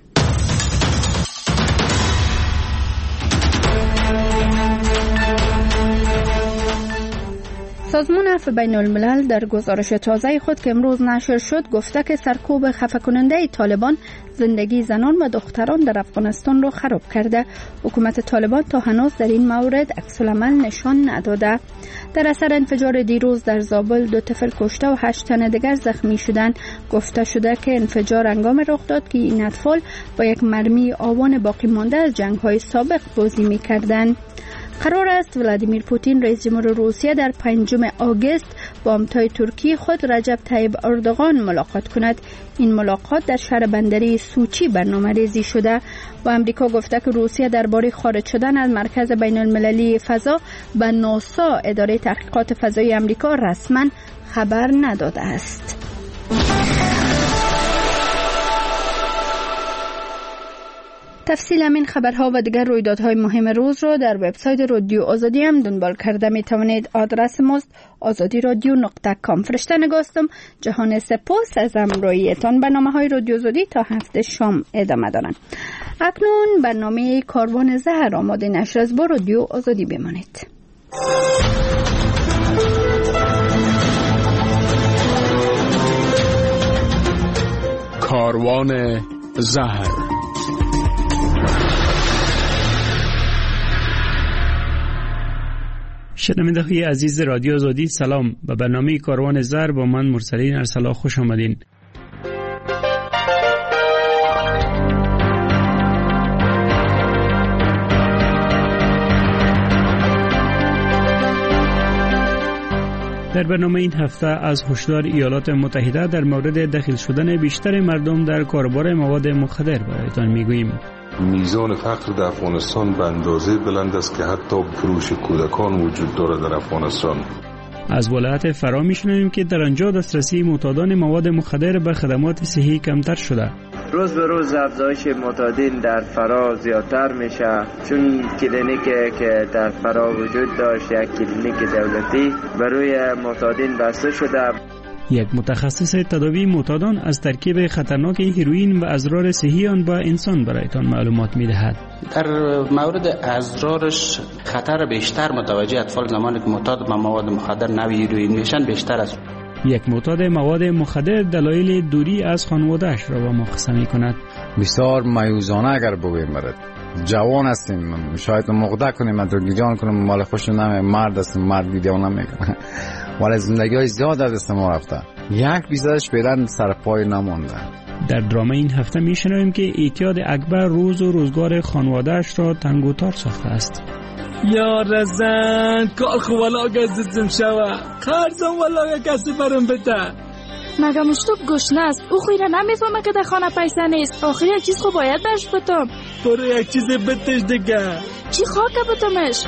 سازمان عفو بین الملل در گزارش تازه خود که امروز نشر شد گفته که سرکوب خفه کننده طالبان زندگی زنان و دختران در افغانستان را خراب کرده. حکومت طالبان تا هنوز در این مورد عکس‌العمل نشان نداده. در اثر انفجار دیروز در زابل 2 طفل کشته و 8 تن دیگر زخمی شدند. گفته شده که انفجار هنگام رخ داد که این اطفال با یک مرمی آوان باقی مانده از جنگ‌های سابق بازی می‌کردند. قرار است ولادیمیر پوتین رئیس جمهور روسیه در 5 آگوست با همتای ترکی خود رجب طیب اردوغان ملاقات کند. این ملاقات در شهر بندری سوچی برنامه‌ریزی شده و امریکا گفته که روسیه درباره خارج شدن از مرکز بین المللی فضا به ناسا، اداره تحقیقات فضایی امریکا، رسما خبر نداده است. تفصیل همین خبرها و دیگر رویدادهای مهم روز را در وبسایت رادیو آزادی هم دنبال کرده می توانید. آدرس ماست azadiradio.com. فرشته نگاستم. جهان سپاس از همراهیتان. برنامه‌های رادیو آزادی تا هفته شام ادامه دارند. اکنون برنامه کاروان زهر آماده نشر است. با رادیو آزادی بمانید. کاروان زهر. شنوندگان عزیز رادیو آزادی، سلام. به برنامه کاروان زهر با من مرسلین ارسلا خوش آمدین. در برنامه این هفته از هشدار ایالات متحده در مورد دخیل شدن بیشتر مردم در کاربار مواد مخدر برایتان میگوییم. میزان فقر در افغانستان به اندازه بلند است که حتی فروش کودکان وجود دارد در افغانستان. از ولایت فرا میشنویم که در آنجا دسترسی معتادان مواد مخدر به خدمات صحی کمتر شده. روز به روز افزایش معتادین در فرا زیادتر میشه، چون کلینیکی که در فرا وجود داشت، یک کلینیک دولتی، برای معتادین بسته شده. یک متخصص تداوی معتادان از ترکیب خطرناک هیروئین و اضرار صحی آن به انسان برایتان معلومات میدهد. در مورد اضرارش خطر بیشتر متوجه اطفال زمانی که معتاد به مواد مخدر نوع هیروئین میشن بیشتر است. یک معتاد مواد مخدر دلایل دوری از خانواده‌اش را با ما قصه می‌کند. بسیار مایوسانه اگر بگویم برات. جوان هستیم، شاید مقدر کنیم، من رو گیجان کنم، مال خوش نمیاد، مرد هستیم، مرد گیجان نمیکنه. ولی زندگی‌های زیاد از دست ما رفته. یک بیزارش فعلا سر پای نمونده. در درام این هفته میشنویم که اعتیاد اکبر روز و روزگار خانواده‌اش را تنگ و تار ساخته است. یا رزن کار خو ولا گزدم شوا خرزم ولا کسی برم بده. مگه مشتوب گشنه است؟ او خویره نمیفهمه که در خانه پیسه نیست. آخر یک چیز خو باید درش بتم. برو یک چیز بتش دیگه. چی خاکه بتمش؟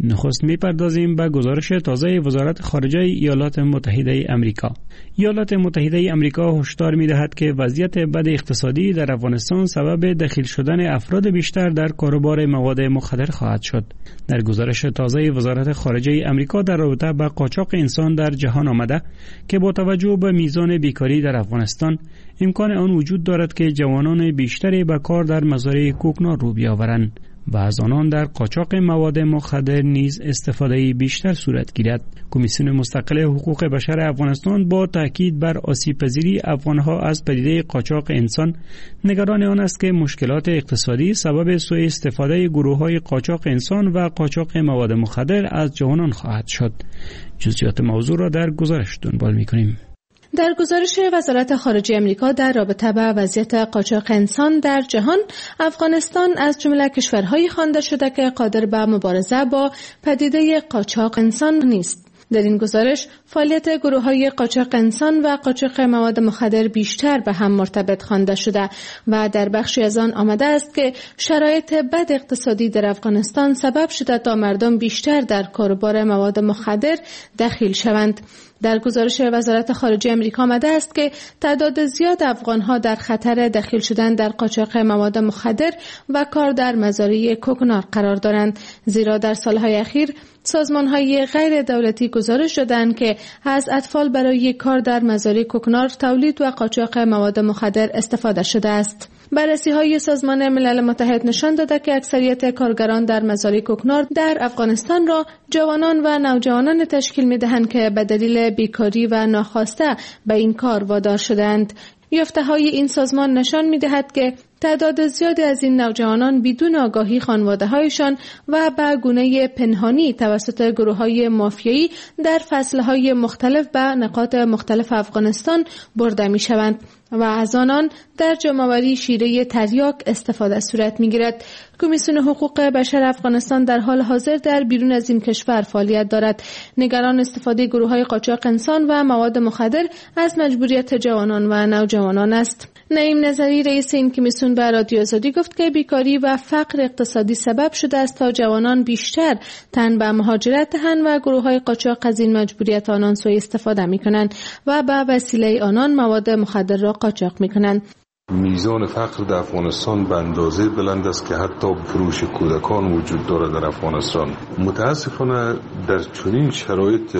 نخست میپردازیم به گزارش تازه وزارت خارجه ایالات متحده آمریکا. ایالات متحده آمریکا هشدار می‌دهد که وضعیت بد اقتصادی در افغانستان سبب دخیل شدن افراد بیشتر در کاروبار مواد مخدر خواهد شد. در گزارش تازه وزارت خارجه آمریکا در رابطه با قاچاق انسان در جهان آمده که با توجه به میزان بیکاری در افغانستان امکان آن وجود دارد که جوانان بیشتری به کار در مزارع کوکنار رو بیاورند و از آنان در قاچاق مواد مخدر نیز استفاده بیشتر صورت گیرد. کمیسیون مستقل حقوق بشر افغانستان با تاکید بر آسیب‌پذیری افغانها از پدیده قاچاق انسان نگران آن است که مشکلات اقتصادی سبب سوء استفاده گروه‌های قاچاق انسان و قاچاق مواد مخدر از جوانان خواهد شد. جزئیات موضوع را در گزارش دنبال می‌کنیم. در گزارش وزارت خارجه آمریکا در رابطه با وضعیت قاچاق انسان در جهان، افغانستان از جمله کشورهایی خوانده شده که قادر به مبارزه با پدیده قاچاق انسان نیست. در این گزارش فعالیت گروه‌های قاچاق انسان و قاچاق مواد مخدر بیشتر به هم مرتبط خوانده شده و در بخشی از آن آمده است که شرایط بد اقتصادی در افغانستان سبب شده تا مردم بیشتر در کاروبار مواد مخدر دخیل شوند. در گزارش وزارت خارجه آمریکا آمده است که تعداد زیاد افغان‌ها در خطر دخیل شدن در قاچاق مواد مخدر و کار در مزارع کوکنار قرار دارند، زیرا در سالهای اخیر سازمان‌های غیر دولتی گزارش دادند که از اطفال برای کار در مزارع کوکنار تولید و قاچاق مواد مخدر استفاده شده است. بررسی‌های سازمان ملل متحد نشان داده که اکثریت کارگران در مزارع کوکنار در افغانستان را جوانان و نوجوانان تشکیل می‌دهند که به دلیل بیکاری و ناخواسته به این کار وادار شدند. یافته‌های این سازمان نشان می‌دهد که تعداد زیادی از این نوجوانان بدون آگاهی خانواده‌هایشان و به گونه پنهانی توسط گروه‌های مافیایی در فصل‌های مختلف به نقاط مختلف افغانستان برده می‌شوند و از آنان در جمع‌آوری شیره تریاک استفاده صورت می‌گیرد. کمیسیون حقوق بشر افغانستان در حال حاضر در بیرون از این کشور فعالیت دارد. نگران استفاده گروه‌های قاچاق انسان و مواد مخدر از مجبوریت جوانان و نوجوانان است. نعیم نظری رئیس این کمیسیون به رادیو آزادی گفت که بیکاری و فقر اقتصادی سبب شده است تا جوانان بیشتر تن به مهاجرت دهند و گروه‌های قاچاق از این مجبوریت آنان سوء استفاده می‌کنند و به وسیله آنان مواد مخدر را قاچاق می‌کنند. میزان فقر در افغانستان به اندازه بلند است که حتی فروش کودکان وجود دارد در افغانستان. متاسفانه در چنین شرایط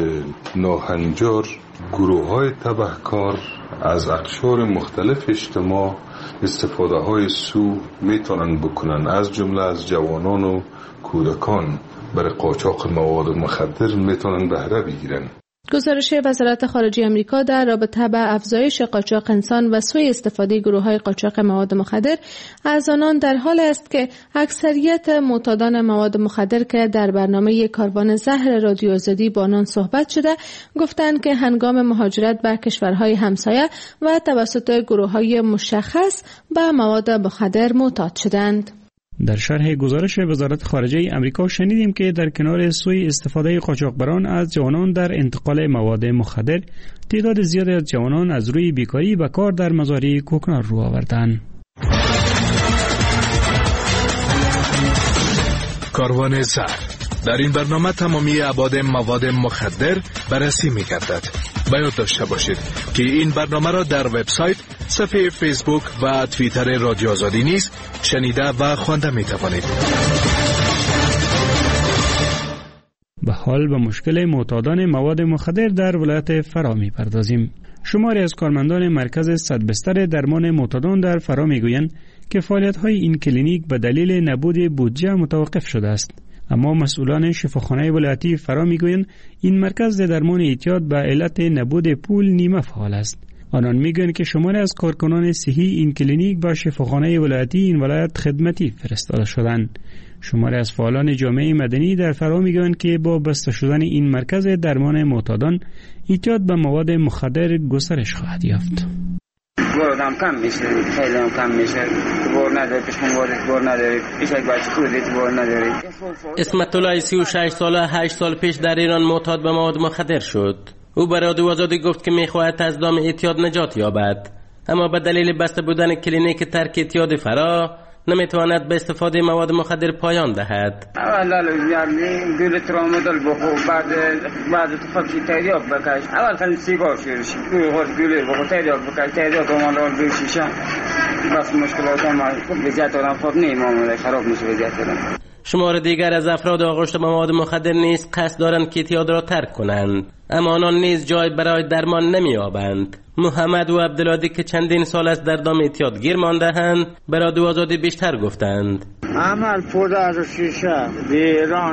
ناهنجار گروه‌های تبهکار از اقشار مختلف اجتماع استفاده های سو میتونن بکنن، از جمله از جوانان و کودکان برای قاچاق مواد مخدر میتونن بهره بگیرن. گزارش وزارت خارجه آمریکا در رابطه با افزایش قاچاق انسان و سوء استفاده گروه‌های قاچاق مواد مخدر از آنان در حال است که اکثریت معتادان مواد مخدر که در برنامه کاروان زهر رادیو آزادی با آنان صحبت شده گفتند که هنگام مهاجرت به کشورهای همسایه و توسط گروه‌های مشخص به مواد مخدر معتاد شدند. در شرح گزارش وزارت خارجه آمریکا شنیدیم که در کنار سوء استفاده قاچاقبران از جوانان در انتقال مواد مخدر، تعداد زیادی از جوانان از روی بیکاری و کار در مزارع کوکنار رو آوردند. کاروان زهر. در این برنامه تمامی ابعاد مواد مخدر بررسی می‌گردد. باید داشته باشید که این برنامه را در وبسایت، صفحه فیسبوک و توییتر رادیو آزادی نیز شنیده و خوانده می‌توانید. به حال به مشکل معتادان مواد مخدر در ولایت فرا می‌پردازیم. شماری از کارمندان مرکز صدبستر درمان معتادان در فرا می‌گویند که فعالیت‌های این کلینیک به دلیل نبود بودجه متوقف شده است. اما مسئولان شفاخانه ولایتی فرا میگویند این مرکز درمان اعتیاد به علت نبود پول نیمه فعال است. آنان میگویند که شماری از کارکنان صحی این کلینیک با شفاخانه ولایتی این ولایت خدمتی فرستاده شدند. شماری از فعالان جامعه مدنی در فرا میگویند که با بسته شدن این مرکز درمان معتادان اعتیاد به مواد مخدر گسترش خواهد یافت. بردم کم میشه، خیلی هم کم میشه. بار نداره، پیشمون وارد بار نداره، ایش یک بچه کودت بار نداره. اسمت الله 36 ساله 8 سال پیش در ایران معتاد به مواد مخدر شد. او به رادیو آزادی گفت که میخواهد از دام اعتیاد نجات یابد، اما به دلیل بسته بودن کلینیک ترک اعتیاد فرا نمیتواند به استفاده مواد مخدر پایان دهد. اول یعنی گل ترامادول بخور، بعد تو فکر تریاک بکش. اول خیلی سیگار شیرش، گل بخور تریاک بکش، تریاک آمال بشیشه. بس مشکلات ما وضعیت آدم خوب نیست، معامله خراب میشه وضعیت آدم. شمار دیگر از افراد آغشته به مواد مخدر نیز قصد دارند که اعتیاد را ترک کنند، اما آنان نیز جای برای درمان نمی‌یابند. محمد و عبدالعادی که چندین سال است در دام اعتیاد گیر مانده‌اند، برای رادیو آزادی بیشتر گفتند. عمل پودر و شیشه ایران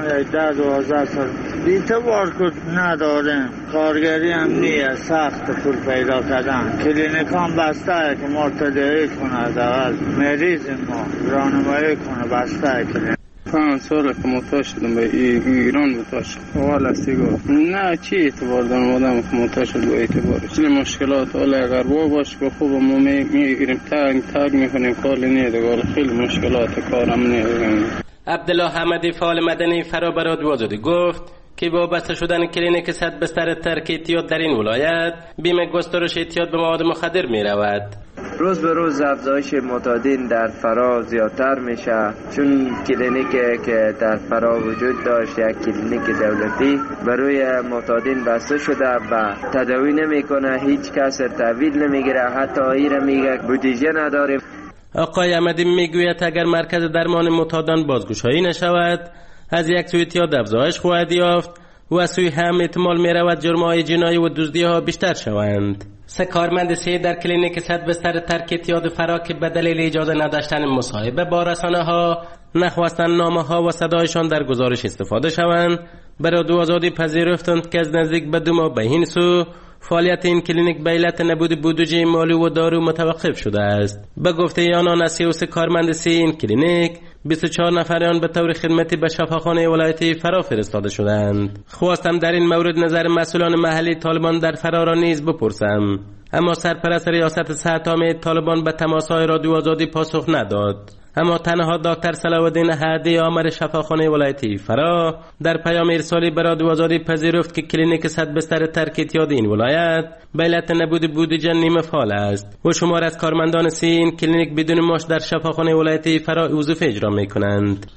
12 سال بی‌اعتبار کد نداریم، کارگری هم نیست، سخت پول پیدا کردن، کلینیکان بسته که ما تدریس کنه، از اول مریض ما راهنمایی کنه، بسته کلینیک. 5 سال که معتاد شدم به ایران معتاد شدم. اول از سیگار نه چی اعتبار دارم، آدم که معتاد شد با اعتبارش چیز مشکلات. حالا اگر باش به خوب ما میگیریم تگ میکنیم، کار نیه، خیلی مشکلات کارم نیه. عبدالله حمدی فعال مدنی فرا بر رادیو آزادی گفت که با بسته شدن کلینیک 100 بستر ترک اعتیاد در این ولایت، بیم گسترش اعتیاد به مواد مخدر می رود. روز به روز افزایش معتادین در فرا زیادتر میشه، چون کلینیکی که در فرا وجود داشت، یک کلینیک دولتی، برای معتادین بسته شده و تداوی نمیکنه، هیچ کس تحویل نمیگیره، حتی ایره میگه بودجه نداریم. آقای احمدی میگوید اگر مرکز درمان معتادان بازگشایی نشود، از یک سوی اعتیاد افزایش خواهد یافت و از سوی هم احتمال میرود جرم‌های جنایی و دزدی‌ها بیشتر شوند. 3 کارمند سید در کلینیک 100 بستر ترک اعتیاد فرا که به دلیل اجازه نداشتن مصاحبه با رسانه‌ها نخواستن نامه‌ها و صدایشان در گزارش استفاده شوند، برای رادیو آزادی پذیرفتند که از نزدیک به 2 ماه به این سو فعالیت این کلینیک به علت نبود بودجه مالی و دارو متوقف شده است. به گفته آنان از 33 کارمند این کلینیک 24 نفر آن به طور خدمتی به شفاخانه ولایتی فرا فرستاده شدند. خواستم در این مورد نظر مسئولان محلی طالبان در فرا را نیز بپرسم، اما سرپرست ریاست صحت عامه طالبان به تماس‌های رادیو آزادی پاسخ نداد. اما تنها دکتر صلاح الدین هادی آمر شفاخانه ولایتی فرا در پیام ارسالی به رادیو آزادی پذیرفت که کلینیک 100 بستر ترک اعتیاد این ولایت به علت نبود بودجه نیمه فعال است و شمار از کارمندان این کلینیک بدون معاش در شفاخانه ولایتی فرا وظیفه اجرا می‌کنند.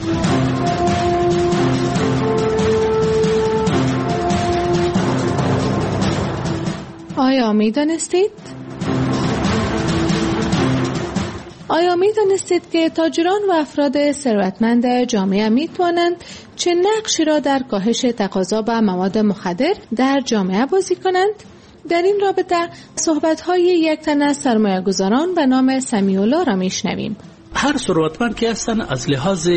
آیا می‌دانستید که تاجران و افراد ثروتمند جامعه می‌توانند چه نقشی را در کاهش تقاضا به مواد مخدر در جامعه بازی کنند؟ در این رابطه صحبت‌های یک تن از سرمایه‌گذاران به نام سمیع‌الله را می‌شنویم. هر ثروتمند که هستن از لحاظ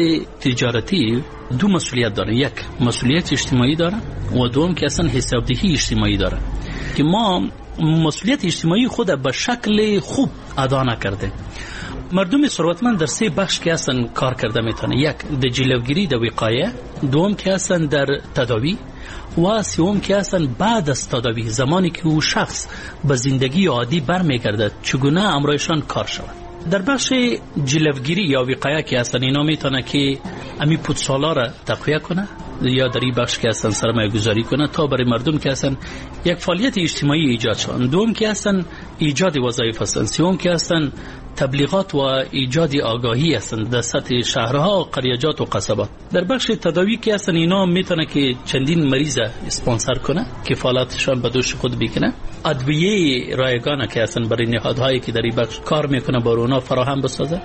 تجارتی 2 مسئولیت دارن، یک مسئولیت اجتماعی دارن و دوم که اصلا حسابدهی اجتماعی دارن که ما مسئولیت اجتماعی خود به شکل خوب ادا نکرده. مردم ثروتمند در 3 بخش که هستن کار کرده میتونه، یک در جلوگیری در وقایه، دوم که هستن در تداوی و سوم که هستن بعد از تداوی، زمانی که او شخص به زندگی عادی برمیگرده چگونه امرایشان کار شود. در بخش جلوگیری یا وقایه که هستن اینا میتونه که امی پودسالا را تقویه کنه یا در این بخش که هستن سرمایه گذاری کنه تا برای مردم که هستن یک فعالیت اجتماعی ایجاد شوند، دوم که هستن ایجاد وظایف هستن، سوم که هستن تبلیغات و ایجاد آگاهی هستند در سطح شهرها و قریجات و قصبات. در بخش تداوی که هستن اینا میتونه که چندین مریض اسپانسر کنه، کفالتشان به دوش خود بکنه، ادویه رایگان که هستن برای نهادهایی که در این بخش کار میکنه با اونا فراهم بسازه،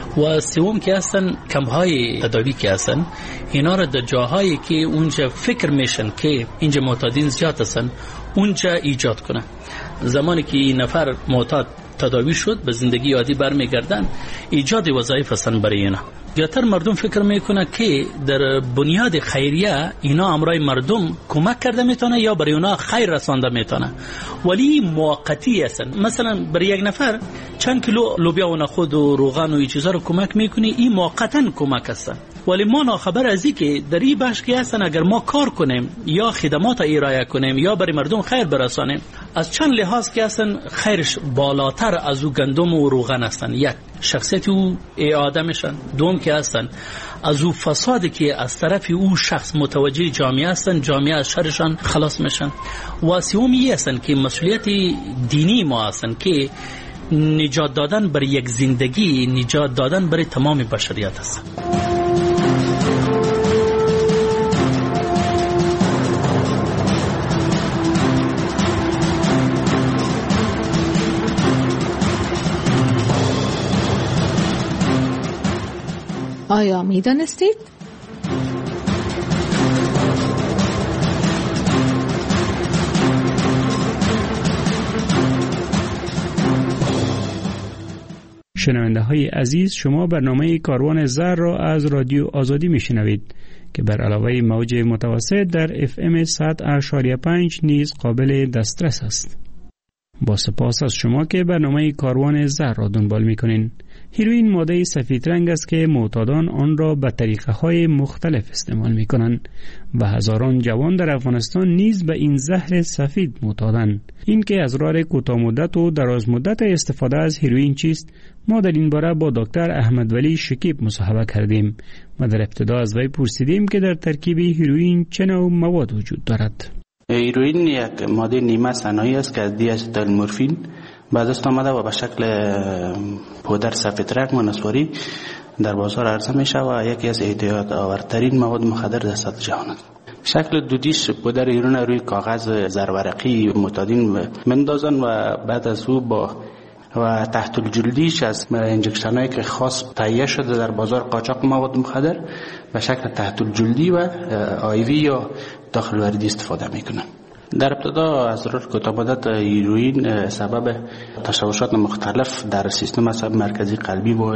و سوم که هستن کمپ‌های تداوی که هستن اینا را در جاهایی که اونجا فکر میشن که اینجا معتادین زیاد هستن اونجا ایجاد کنه. زمانی که این نفر معتاد تداوی شد به زندگی عادی برمیگردن، ایجاد وظایف هستن برای اینا. زیادتر مردم فکر میکنه که در بنیاد خیریه اینا امرای مردم کمک کرده میتونه یا برای اونا خیر رسانده میتونه، ولی موقتی هستن. مثلا برای یک نفر چند کیلو لوبیا و نخود و روغن و این چیزا رو کمک میکنی، این موقتا کمک هستن، ولی ما ناخبر از این که در این بخش که هستن اگر ما کار کنیم یا خدمات ارائه کنیم یا برای مردم خیر برسانیم، از چند لحاظ که هستن خیرش بالاتر از او گندم و روغن هستن. یک شخصیت او آدمشان، دوم که هستن از او فسادی که از طرف او شخص متوجه جامعه هستن، جامعه از شرشان خلاص میشن، و سومی هستن که مسئولیت دینی ما هستن که نجات دادن برای یک زندگی، نجات دادن برای تمام بشریت است. آیا می دانستید؟ شنونده های عزیز، شما برنامه کاروان زر را از رادیو آزادی می شنوید که بر علاوه موج متوسط در FM 100.5 نیز قابل دسترس است. با سپاس از شما که برنامه کاروان زر را دنبال می کنین. هیروئین ماده سفید رنگ است که معتادان آن را به طریقه های مختلف استعمال می کنند و هزاران جوان در افغانستان نیز به این زهر سفید معتادند. این که اسرار کوتاه مدت و دراز مدت استفاده از هیروئین چیست، ما در این باره با دکتر احمد ولی شکیب مصاحبه کردیم و در ابتدا از وی پرسیدیم که در ترکیب هیروئین چه نوع مواد وجود دارد. هیروئین یک ماده نیمه صناعی است که از دیاستیل مورفین به دست آمده و به شکل پودر سفید رنگ و نسواری در بازار عرضه می شود و یکی از اعتیاد آورترین مواد مخدر در سطح جهان است. شکل دودیش پودر هیروئین روی کاغذ زرورقی معتادین مندازن و بعد از او با و تحت الجلدیش از انجکشن هایی که خاص تهیه شده در بازار قاچاق مواد مخدر به شکل تحت الجلدی و آیوی یا داخل وردی استفاده میکنن. در ابتدا اسرار کوتاه مدت هیروئین سبب تشوشات مختلف در سیستم عصبی مرکزی قلبی و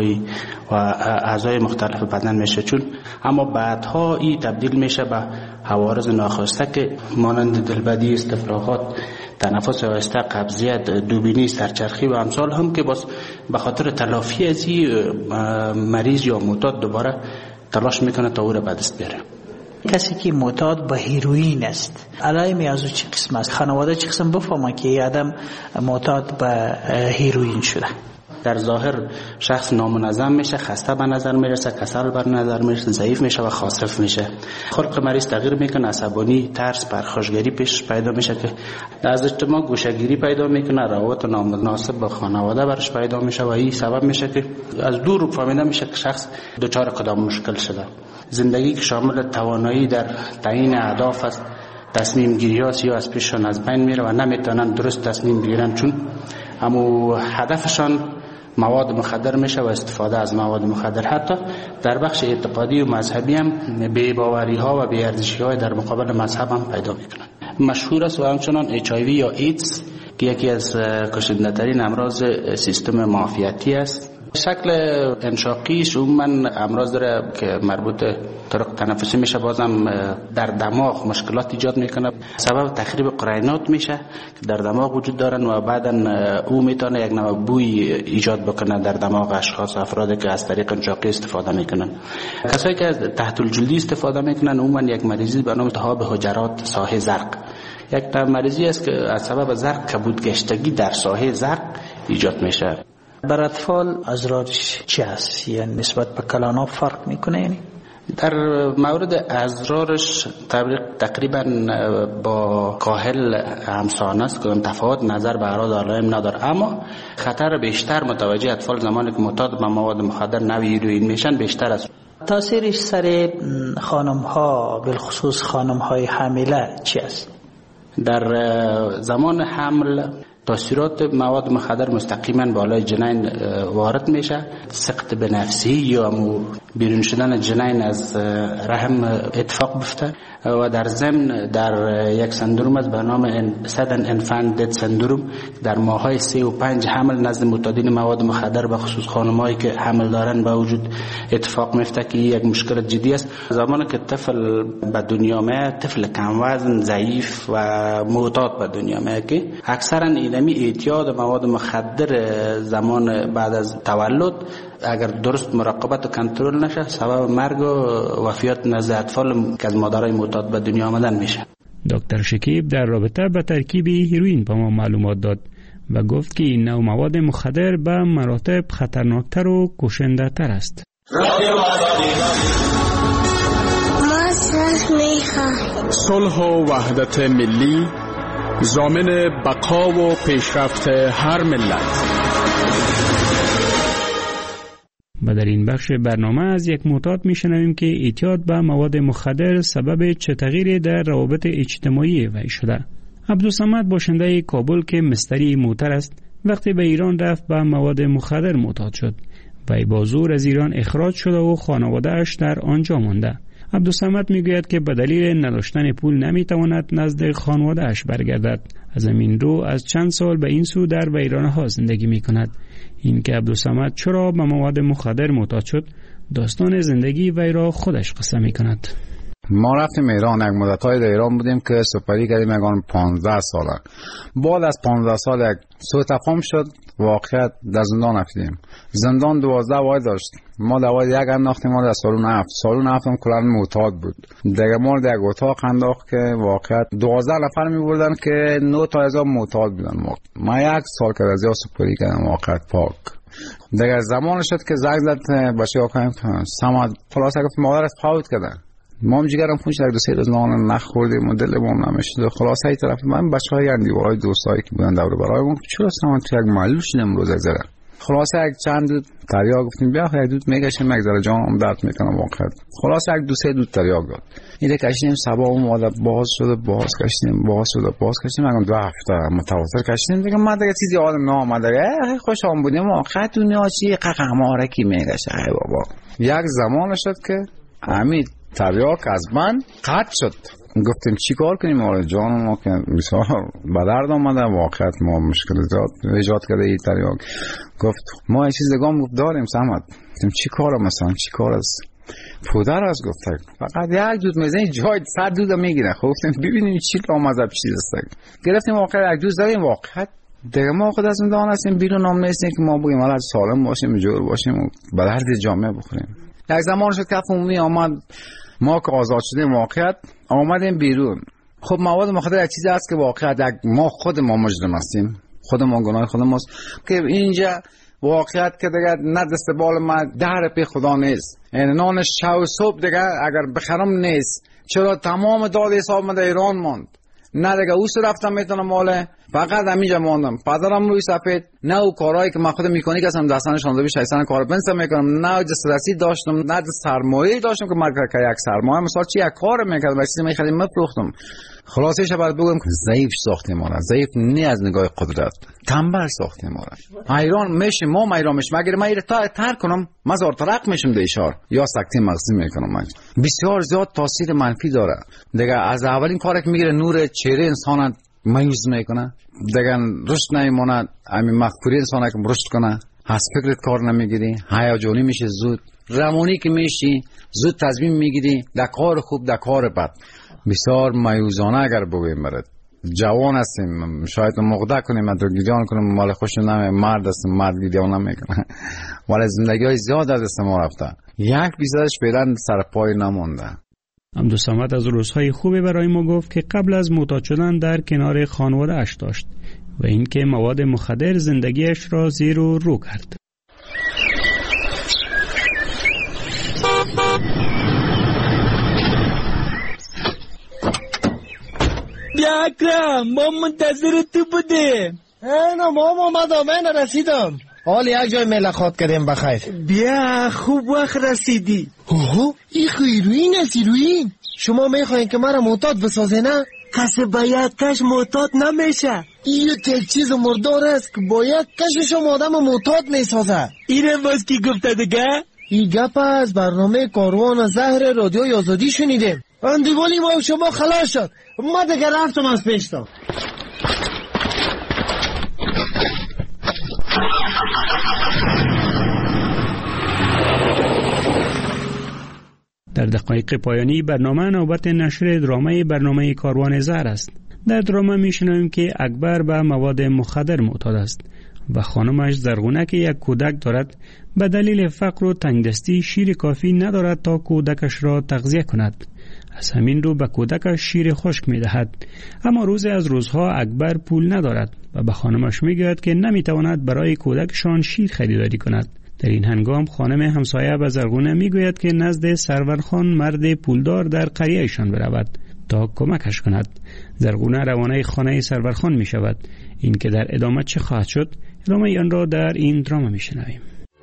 اعضای مختلف بدن میشه، چون اما بعدها این تبدیل میشه به حوارض ناخواسته که مانند دلبدی، استفراغات، تنفس آهسته، قبضیت، دوبینی، سرچرخی و امثال هم که باز به خاطر تلافی از این مریض یا معتاد دوباره تلاش میکنه تا او را به دست بیاره. کسی که معتاد به هیروئین است علائم از او چه قسم است؟ خانواده چه قسم بفهمه که این آدم معتاد به هیروئین شده؟ در ظاهر شخص نامنظم میشه، خسته به نظر میرسه، کسل به نظر میرسه، ضعیف میشه و خاصف میشه. خلق مریض تغییر میکنه، عصبانی، ترس، پرخاشگری پیش پیدا میشه که از اجتماع گوشه‌گیری پیدا میکنه، روابط نامناسب با خانواده برش پیدا میشه و این سبب میشه که از دور فهمیده میشه که شخص دچار کدام مشکل شده. زندگی که شامل توانایی در تعیین اهداف است، تصمیم گیری هاست یا از پیششان از بین میره و نمیتونن درست تصمیم بگیرن، چون همو هدفشان مواد مخدر میشه و استفاده از مواد مخدر. حتی در بخش اعتقادی و مذهبی هم بی‌باوری ها و بی‌ارزشی های در مقابل مذهب هم پیدا میکنن. مشهور است و همچنان HIV یا ایدز که یکی از کشنده ترین امراض سیستم معافیتی است. شکل انشاقیش عموما امراض داره که مربوط طرق تنفسی میشه، بازم در دماغ مشکلات ایجاد میکنه، سبب تخریب قرینات میشه که در دماغ وجود دارن و بعدا او میتونه یک نوع بوی ایجاد بکنه در دماغ اشخاص افرادی که از طریق انشاقی استفاده میکنن. کسایی که از تحت الجلدی استفاده میکنن عموما یک مریضی به نام التهاب حجرات ساحه زرق، یک مریضی است که از سبب زرق کبودگشتگی در ساحه زرق ایجاد میشه. بر اطفال اسرارش چی هست؟ یعنی نسبت به کلاناب فرق میکنه؟ یعنی در مورد اسرارش تقریبا با کاهل همسان است، کدام تفاوت نظر به اعراض علائم نداره، اما خطر بیشتر متوجه اطفال زمانی که معتاد به مواد مخدر نوع هیروئین میشن بیشتر است. تاثیرش سر خانم ها بالخصوص خانم های حامله چی است؟ در زمان حمل تاثیرات مواد مخدر مستقیما بالای جنین وارد میشه، سقط به نفسی یا بیرون شدن جنین از رحم اتفاق بیفته و در ضمن در یک سندروم از به نام sudden infant death سندروم در ماهای 3 و 5 حمل نزد معتادین مواد مخدر به خصوص خانمایی که حمل دارن به وجود اتفاق میفته که یک مشکل جدی است. زمانی که طفل به دنیا میاد، طفل کم وزن، ضعیف و معتاد به دنیا میاد که اکثرا اینمی اعتیاد مواد مخدر زمان بعد از تولد اگر درست مراقبت و کنترل نشه سبب مرگ و وفیات نزد اطفال که از مادرای معتاد به دنیا آمدن میشه. دکتر شکیب در رابطه با ترکیب هیروئین به ما معلومات داد و گفت که این نوع مواد مخدر به مراتب خطرناکتر و کشنده تر است. صلح و وحدت ملی ضامن بقا و پیشرفت هر ملت. و در این بخش برنامه از یک معتاد میشنویم که اعتیاد به مواد مخدر سبب چه تغییری در روابط اجتماعی وی شده. عبدالصمد باشنده کابل که مستری موتر است وقتی به ایران رفت به مواد مخدر معتاد شد. وی با زور از ایران اخراج شده و خانواده اش در آنجا مانده. عبدالصمد میگوید که به دلیل نداشتن پول نمیتواند نزد خانواده اش برگردد. از همین رو از چند سال به این سو در ویرانه ها زندگی می کند. این که عبدالصمد چرا به مواد مخدر معتاد شد داستان زندگی وی را خودش قصه می کند. ما رفتیم ایران، یک مدت‌های در ایران بودیم که سپری کردیم یکان 15 ساله. بعد از 15 سال یک سوء تفاهم شد، واقعیت در زندان رفتیم. زندان 12 وای داشت. ما دوای یک انداختیم، ما در سالون هفتم کلان معتاد بود. دیگه ما در یک اتاق انداخت که واقعیت 12 نفر می بردن که 9 تا از معتاد بودن. ما یک سال که از سپری کردم واقعیت پاک. دیگه زمان شد که زنگ زد بچه ها کنیم سمد خلاصه گفت مادرت فوت کردن. ما هم جگرم خونش در 2-3 روز نخوردیم و دل ما نمیشد. خلاصه ای طرف من بچهای اندیوهای دوستایی که بودن دور برای ما چرا سمن تو یک معلول شدم روز از زره. خلاصه یک چند دود تریاک گفتیم بیا یک دود میگشیم یک ذره جانم درد میکنم واقعا. خلاصه یک 2-3 دود تریاک داد. اینه کشیدیم صبح اومد باز شده باز کشیدیم اگه 2 هفته متواتر کشیدیم دیگه ما دیگه چیزی آدم نامده خوش آم بودیم واقعا دنیا چی قهقماره کی میگشه ای بابا. یک زمان شد که امید تریاک از من قطع شد. گفتیم چی کار کنیم آره جان ما که بسیار به درد آمده واقعیت ما مشکلات ایجاد کرده این تریاک. گفت ما این چیز دگام گفت داریم سمت. گفتیم چی کار مثلا چی کار است پودر است گفت فقط یک دود میزنی جای 100 دود میگیره. خب گفتیم ببینیم چی لامذهب چیز است. گرفتیم واقعا یک دود داریم واقعا دیگه ما خود از زندان هستیم بیرون هم نیستیم که ما بگیم حالا سالم باشیم جور باشیم و به درد جامعه بخوریم. یک زمان شد که عمومی آمد ما که آزاد شدیم واقعیت آمدیم بیرون. خب مواد مخدر یک چیزی است که واقعیت ما خود ما مجرم هستیم، خود ما گناه خود ماست که اینجا واقعیت که دیگه نه دستبال ما در پی خدا نیست. یعنی نان شب صبح دیگه اگر بخرم نیست. چرا تمام داد حساب من در ایران ماند. نه دیگه اوست رفتم میتونم ماله فقط همینجا ماندم. پدرم روی سفید نه او کارهایی که من خودم میکنی هستم دستان 16-18 کار بنسم میکنم نه دسترسی داشتم نه سرمایه داشتم که من که یک سرمایه مثلا چی یک کار میکردم و چیزی میخریدم میفروختم. خلاصه شب بعد بگم که ضعیف ساختیم ما را ضعیف نه از نگاه قدرت تنبل ساختیم ما را. ایران میشه ما ایران میشه مگر من ایران تر کنم مزار ترق میشم دیشار یا سکته مغزی میکنم. من بسیار زیاد تاثیر منفی داره دیگه. از اولین کاری که میگیره نور چهره انسان مایوس میکنه دیگه رشد نمیمونه. همین مغفوری انسان که رشد کنه از فکرت کار نمیگیری هیجانی میشه زود روانی که میشی زود تصمیم میگیری در کار خوب در کار بد. بسیار مایوزانه اگر بگویم برد جوان هستیم شاید مقدر کنیم من تو گیجان کنیم مال خوش مرد هستیم مرد گیجان نمیکنه ولی زندگی های زیاد از دست ما رفته یک بیزدش فعلا سر پای نمونده. عبدالصمد از روزهای خوبی برای ما گفت که قبل از معتاد شدن در کنار خانواده اش داشت و اینکه مواد مخدر زندگیش را زیر و رو کرد. بیا اکرم ما منتظر تو بودیم. اینا ماما من رسیدم. حال یک جای ملاقات کردیم بخیر. بیا خوب وقت رسیدی. اوه این هیروین است هیروین. شما میخواین که مرا معتاد بسازه نه؟ کسی با یک کش معتاد نمیشه. این یک چیز مردار است که با یک کش شما آدم معتاد میسازه. اینه باز کی گفته دیگه؟ این گپ از برنامه کاروان زهر رادیو آزادی شنیدیم. اندیوالی ما شما خلاص شد. ما دیگه رفتم از پیشتا. در دقایق پایانی برنامه نوبت نشر درامه برنامه کاروان زهر است. در درامه میشنویم که اکبر به مواد مخدر معتاد است و خانمش زرغونه که یک کودک دارد به دلیل فقر و تنگدستی شیر کافی ندارد تا کودکش را تغذیه کند. از همین رو به کودکش شیر خشک میدهد. اما روز از روزها اکبر پول ندارد و به خانمش میگوید که نمیتواند برای کودکشان شیر خریداری کند. در این هنگام خانم همسایه به زرغونه میگوید که نزد سرورخان مرد پولدار در قریهشان برود تا کمکش کند. زرغونه روانه خانه سرورخان می شود. این که در ادامه چه خواهد شد ادامه آن را در این دراما میشنویم.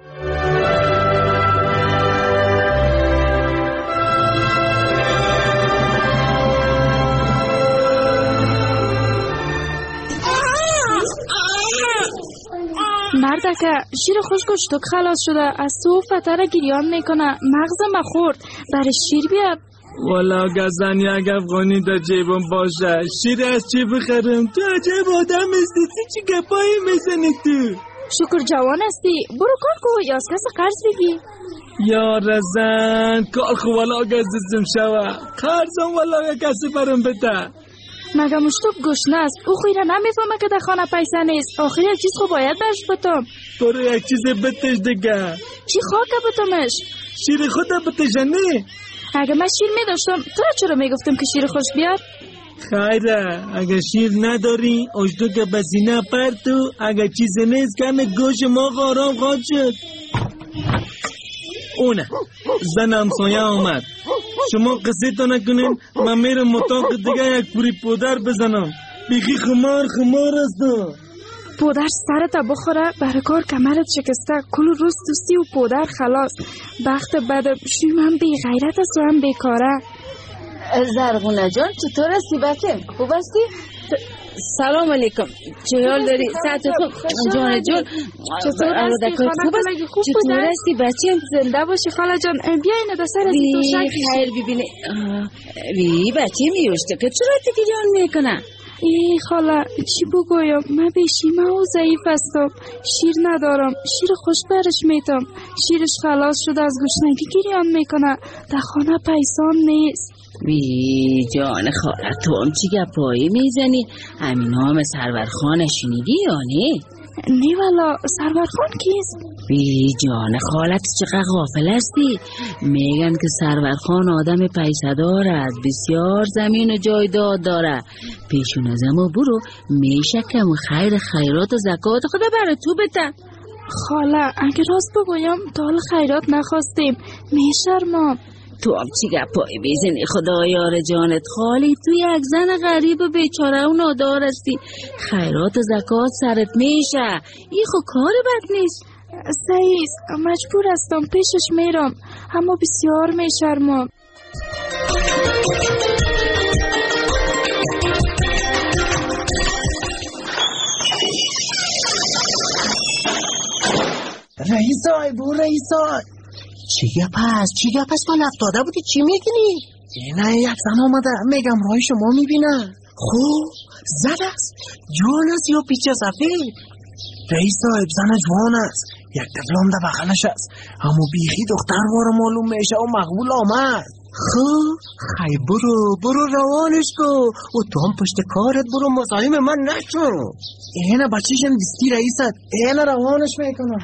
مردکه شیر خوشگوشتک خلاص شده، از تو فتره گریان میکنه، مغزم خورد، برای شیر بیار. والا گزنی اگه افغانی در جیبم باشه شیر از چی بخرم؟ تو عجب آدم هستی، چی گپایی میزنی تو؟ شکر جوان هستی، برو کار کو یا از کس قرض بگی. یا رزن کار خو والا گزدم شوه، قرضم والا کسی برم بده. مگه مشتوب گشنه است، او خیره نمیفهمه که در خانه پیسه نیست. آخر یک چیز خو باید برش بتم. برو یک چیز بتش دیگه. چی خواهد بتمش؟ شیر خود بتشنه. اگه من شیر میداشتم تو را چرا میگفتم که شیر خوش بیار؟ خیره اگه شیر نداری اجدو که بسینه پرتو، اگه چیز نیست کم گوش ما آرام خواهد شد. اونه زن همسایه آمد، شما قصه تا نکنین، من میرم مطاق دیگه یک پوری پودر بزنم. بیخی خمار است. پودر سرت بخوره، برای کار کمرت شکسته، کل روز دوستی و پودر خلاص. بخت بدم شویم هم بی غیرت است و هم بیکاره. زرغونه جان چطور هستی بچه؟ خوب هستی؟ سلام علیکم، چه حال داری؟ ساعت خوب جان چطور هستی؟ خوب است؟ چطور هستی بچه؟ زنده باشی خاله جان، بیا اینه در سر از تو شک خیر ببینه. وی بچه میوشته که چرا تکی جان میکنه؟ ای خاله چی بگویم، من بیشیمه و ضعیف هستم، شیر ندارم، شیر خوش برش میتم، شیرش خلاص شده از گشنگی گریان میکنه، در خانه پیسان نیست. وی جان خاله تو هم چی گپایی میزنی؟ همین نام سرورخان شنیدی یا نه؟ نه والا، سرورخان کیست؟ وی جان خالت چقدر غافل هستی. میگن که سرورخان آدم پیسه‌دار است، بسیار زمین و جایداد داره. پیشون ازم برو، میشه که خیر خیرات و زکات خدا برای تو بده. خاله اگه راست بگویم تا حال خیرات نخواستیم، میشرمم. تو هم چی گپایی بیزنی خدا یار جانت؟ خالی تو یک زن غریب و بیچاره و نادار هستی، خیرات و زکات سرت میشه، این خو کار بد نیست. سعیست مجبور هستم پیشش میرم، اما بسیار میشرمم. رئیسای بو رئیسای چی گپ هست مال افتاده بودی چی میگنی؟ نه یک زن آمده، میگم رای شما میبینه. خوب زد است جوان است یا پیچه سفید؟ رئیس صاحب زن جوان است، یک طفلم در بغلش است، اما بیخی دختر واره معلوم میشه و مقبول آمد. خوب خی برو روانش کو و تو هم پشت کارت برو، مزاحم من نشو. اینه بچهشم دیستی رئیست، اینه روانش میکنم.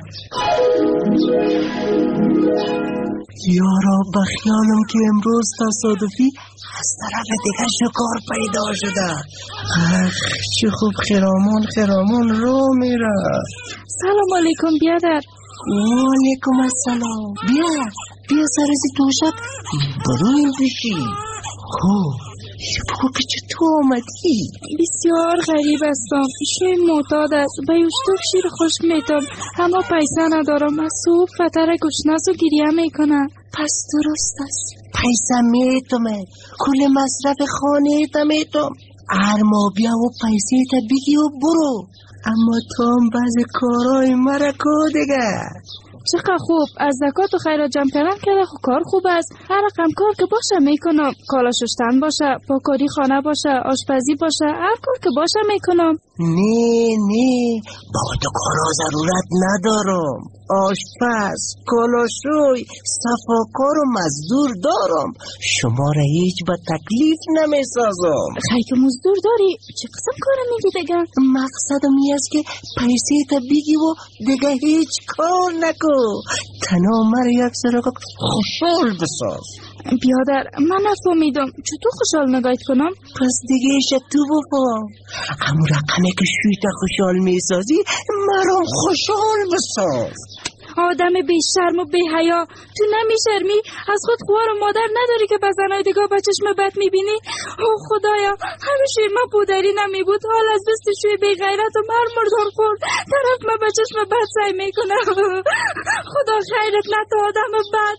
یارا بخیالم که امروز تصادفی از طرف دیگه شکار پیدا شده. چه خوب خرامان رو میره. سلام علیکم بیادر. علیکم السلام. بیا سرزی توشت برو این بشی. خوب بگو که چطور آمدی؟ بسیار غریب هستم، شیر معتاد است، به یوشتوک شیر خشک میتم، اما پیسه ندارم، از صبح فتره گشنه و گریه میکنم. پس درست است، پیسه میتمه، کل مصرف خانه تا میتم، هر ماه بیا و پیسه تا بگی و برو، اما تو هم بعض کارهای مرا کو دیگه. چقدر خوب، از زکات و خیرات جمع کردن که خب کار خوب است. هر رقم کار که باشه میکنم، کالا شستن باشه، پاکاری خانه باشه، آشپزی باشه، هر کار که باشه میکنم. نه با تو کارا ضرورت ندارم، آشپز، کالاشوی، صفاکار و مزدور دارم، شما را هیچ با تکلیف نمیسازم. خیلی که مزدور داری؟ چه قسم کار میگی دیگه؟ مقصدم این است که پیسه تا بگی و دیگه هیچ کار نکن، تنها مرا یک سراغ خوشحال بساز. بیادر من نفهمیدم چطور خوشحال نگاهت کنم؟ پس دیگه ایشه تو بفهم، همون رقمه که شویت خوشحال میسازی مرام خوشحال بساز. آدم بی شرم و بی حیا، تو نمیشرمی؟ از خود خوار و مادر نداری که به زنای دیگه به چشم بد میبینی؟ او خدایا، همیشه ما پودری نمیبود، حال از بست شوی بی غیرت و مردار خورد طرف ما به چشم بد سعی میکنه. خدا خیرت نده آدم بد.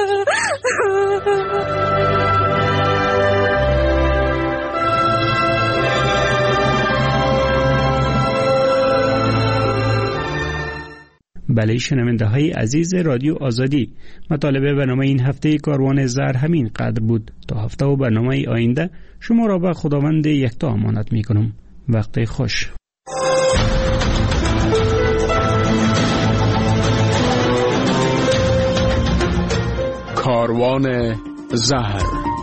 بله شنونده های عزیز رادیو آزادی، مطالب برنامه این هفته کاروان زهر همین قدر بود. تا هفته و برنامه آینده شما را به خداوند یکتا امانت می کنم. وقت خوش. کاروان زهر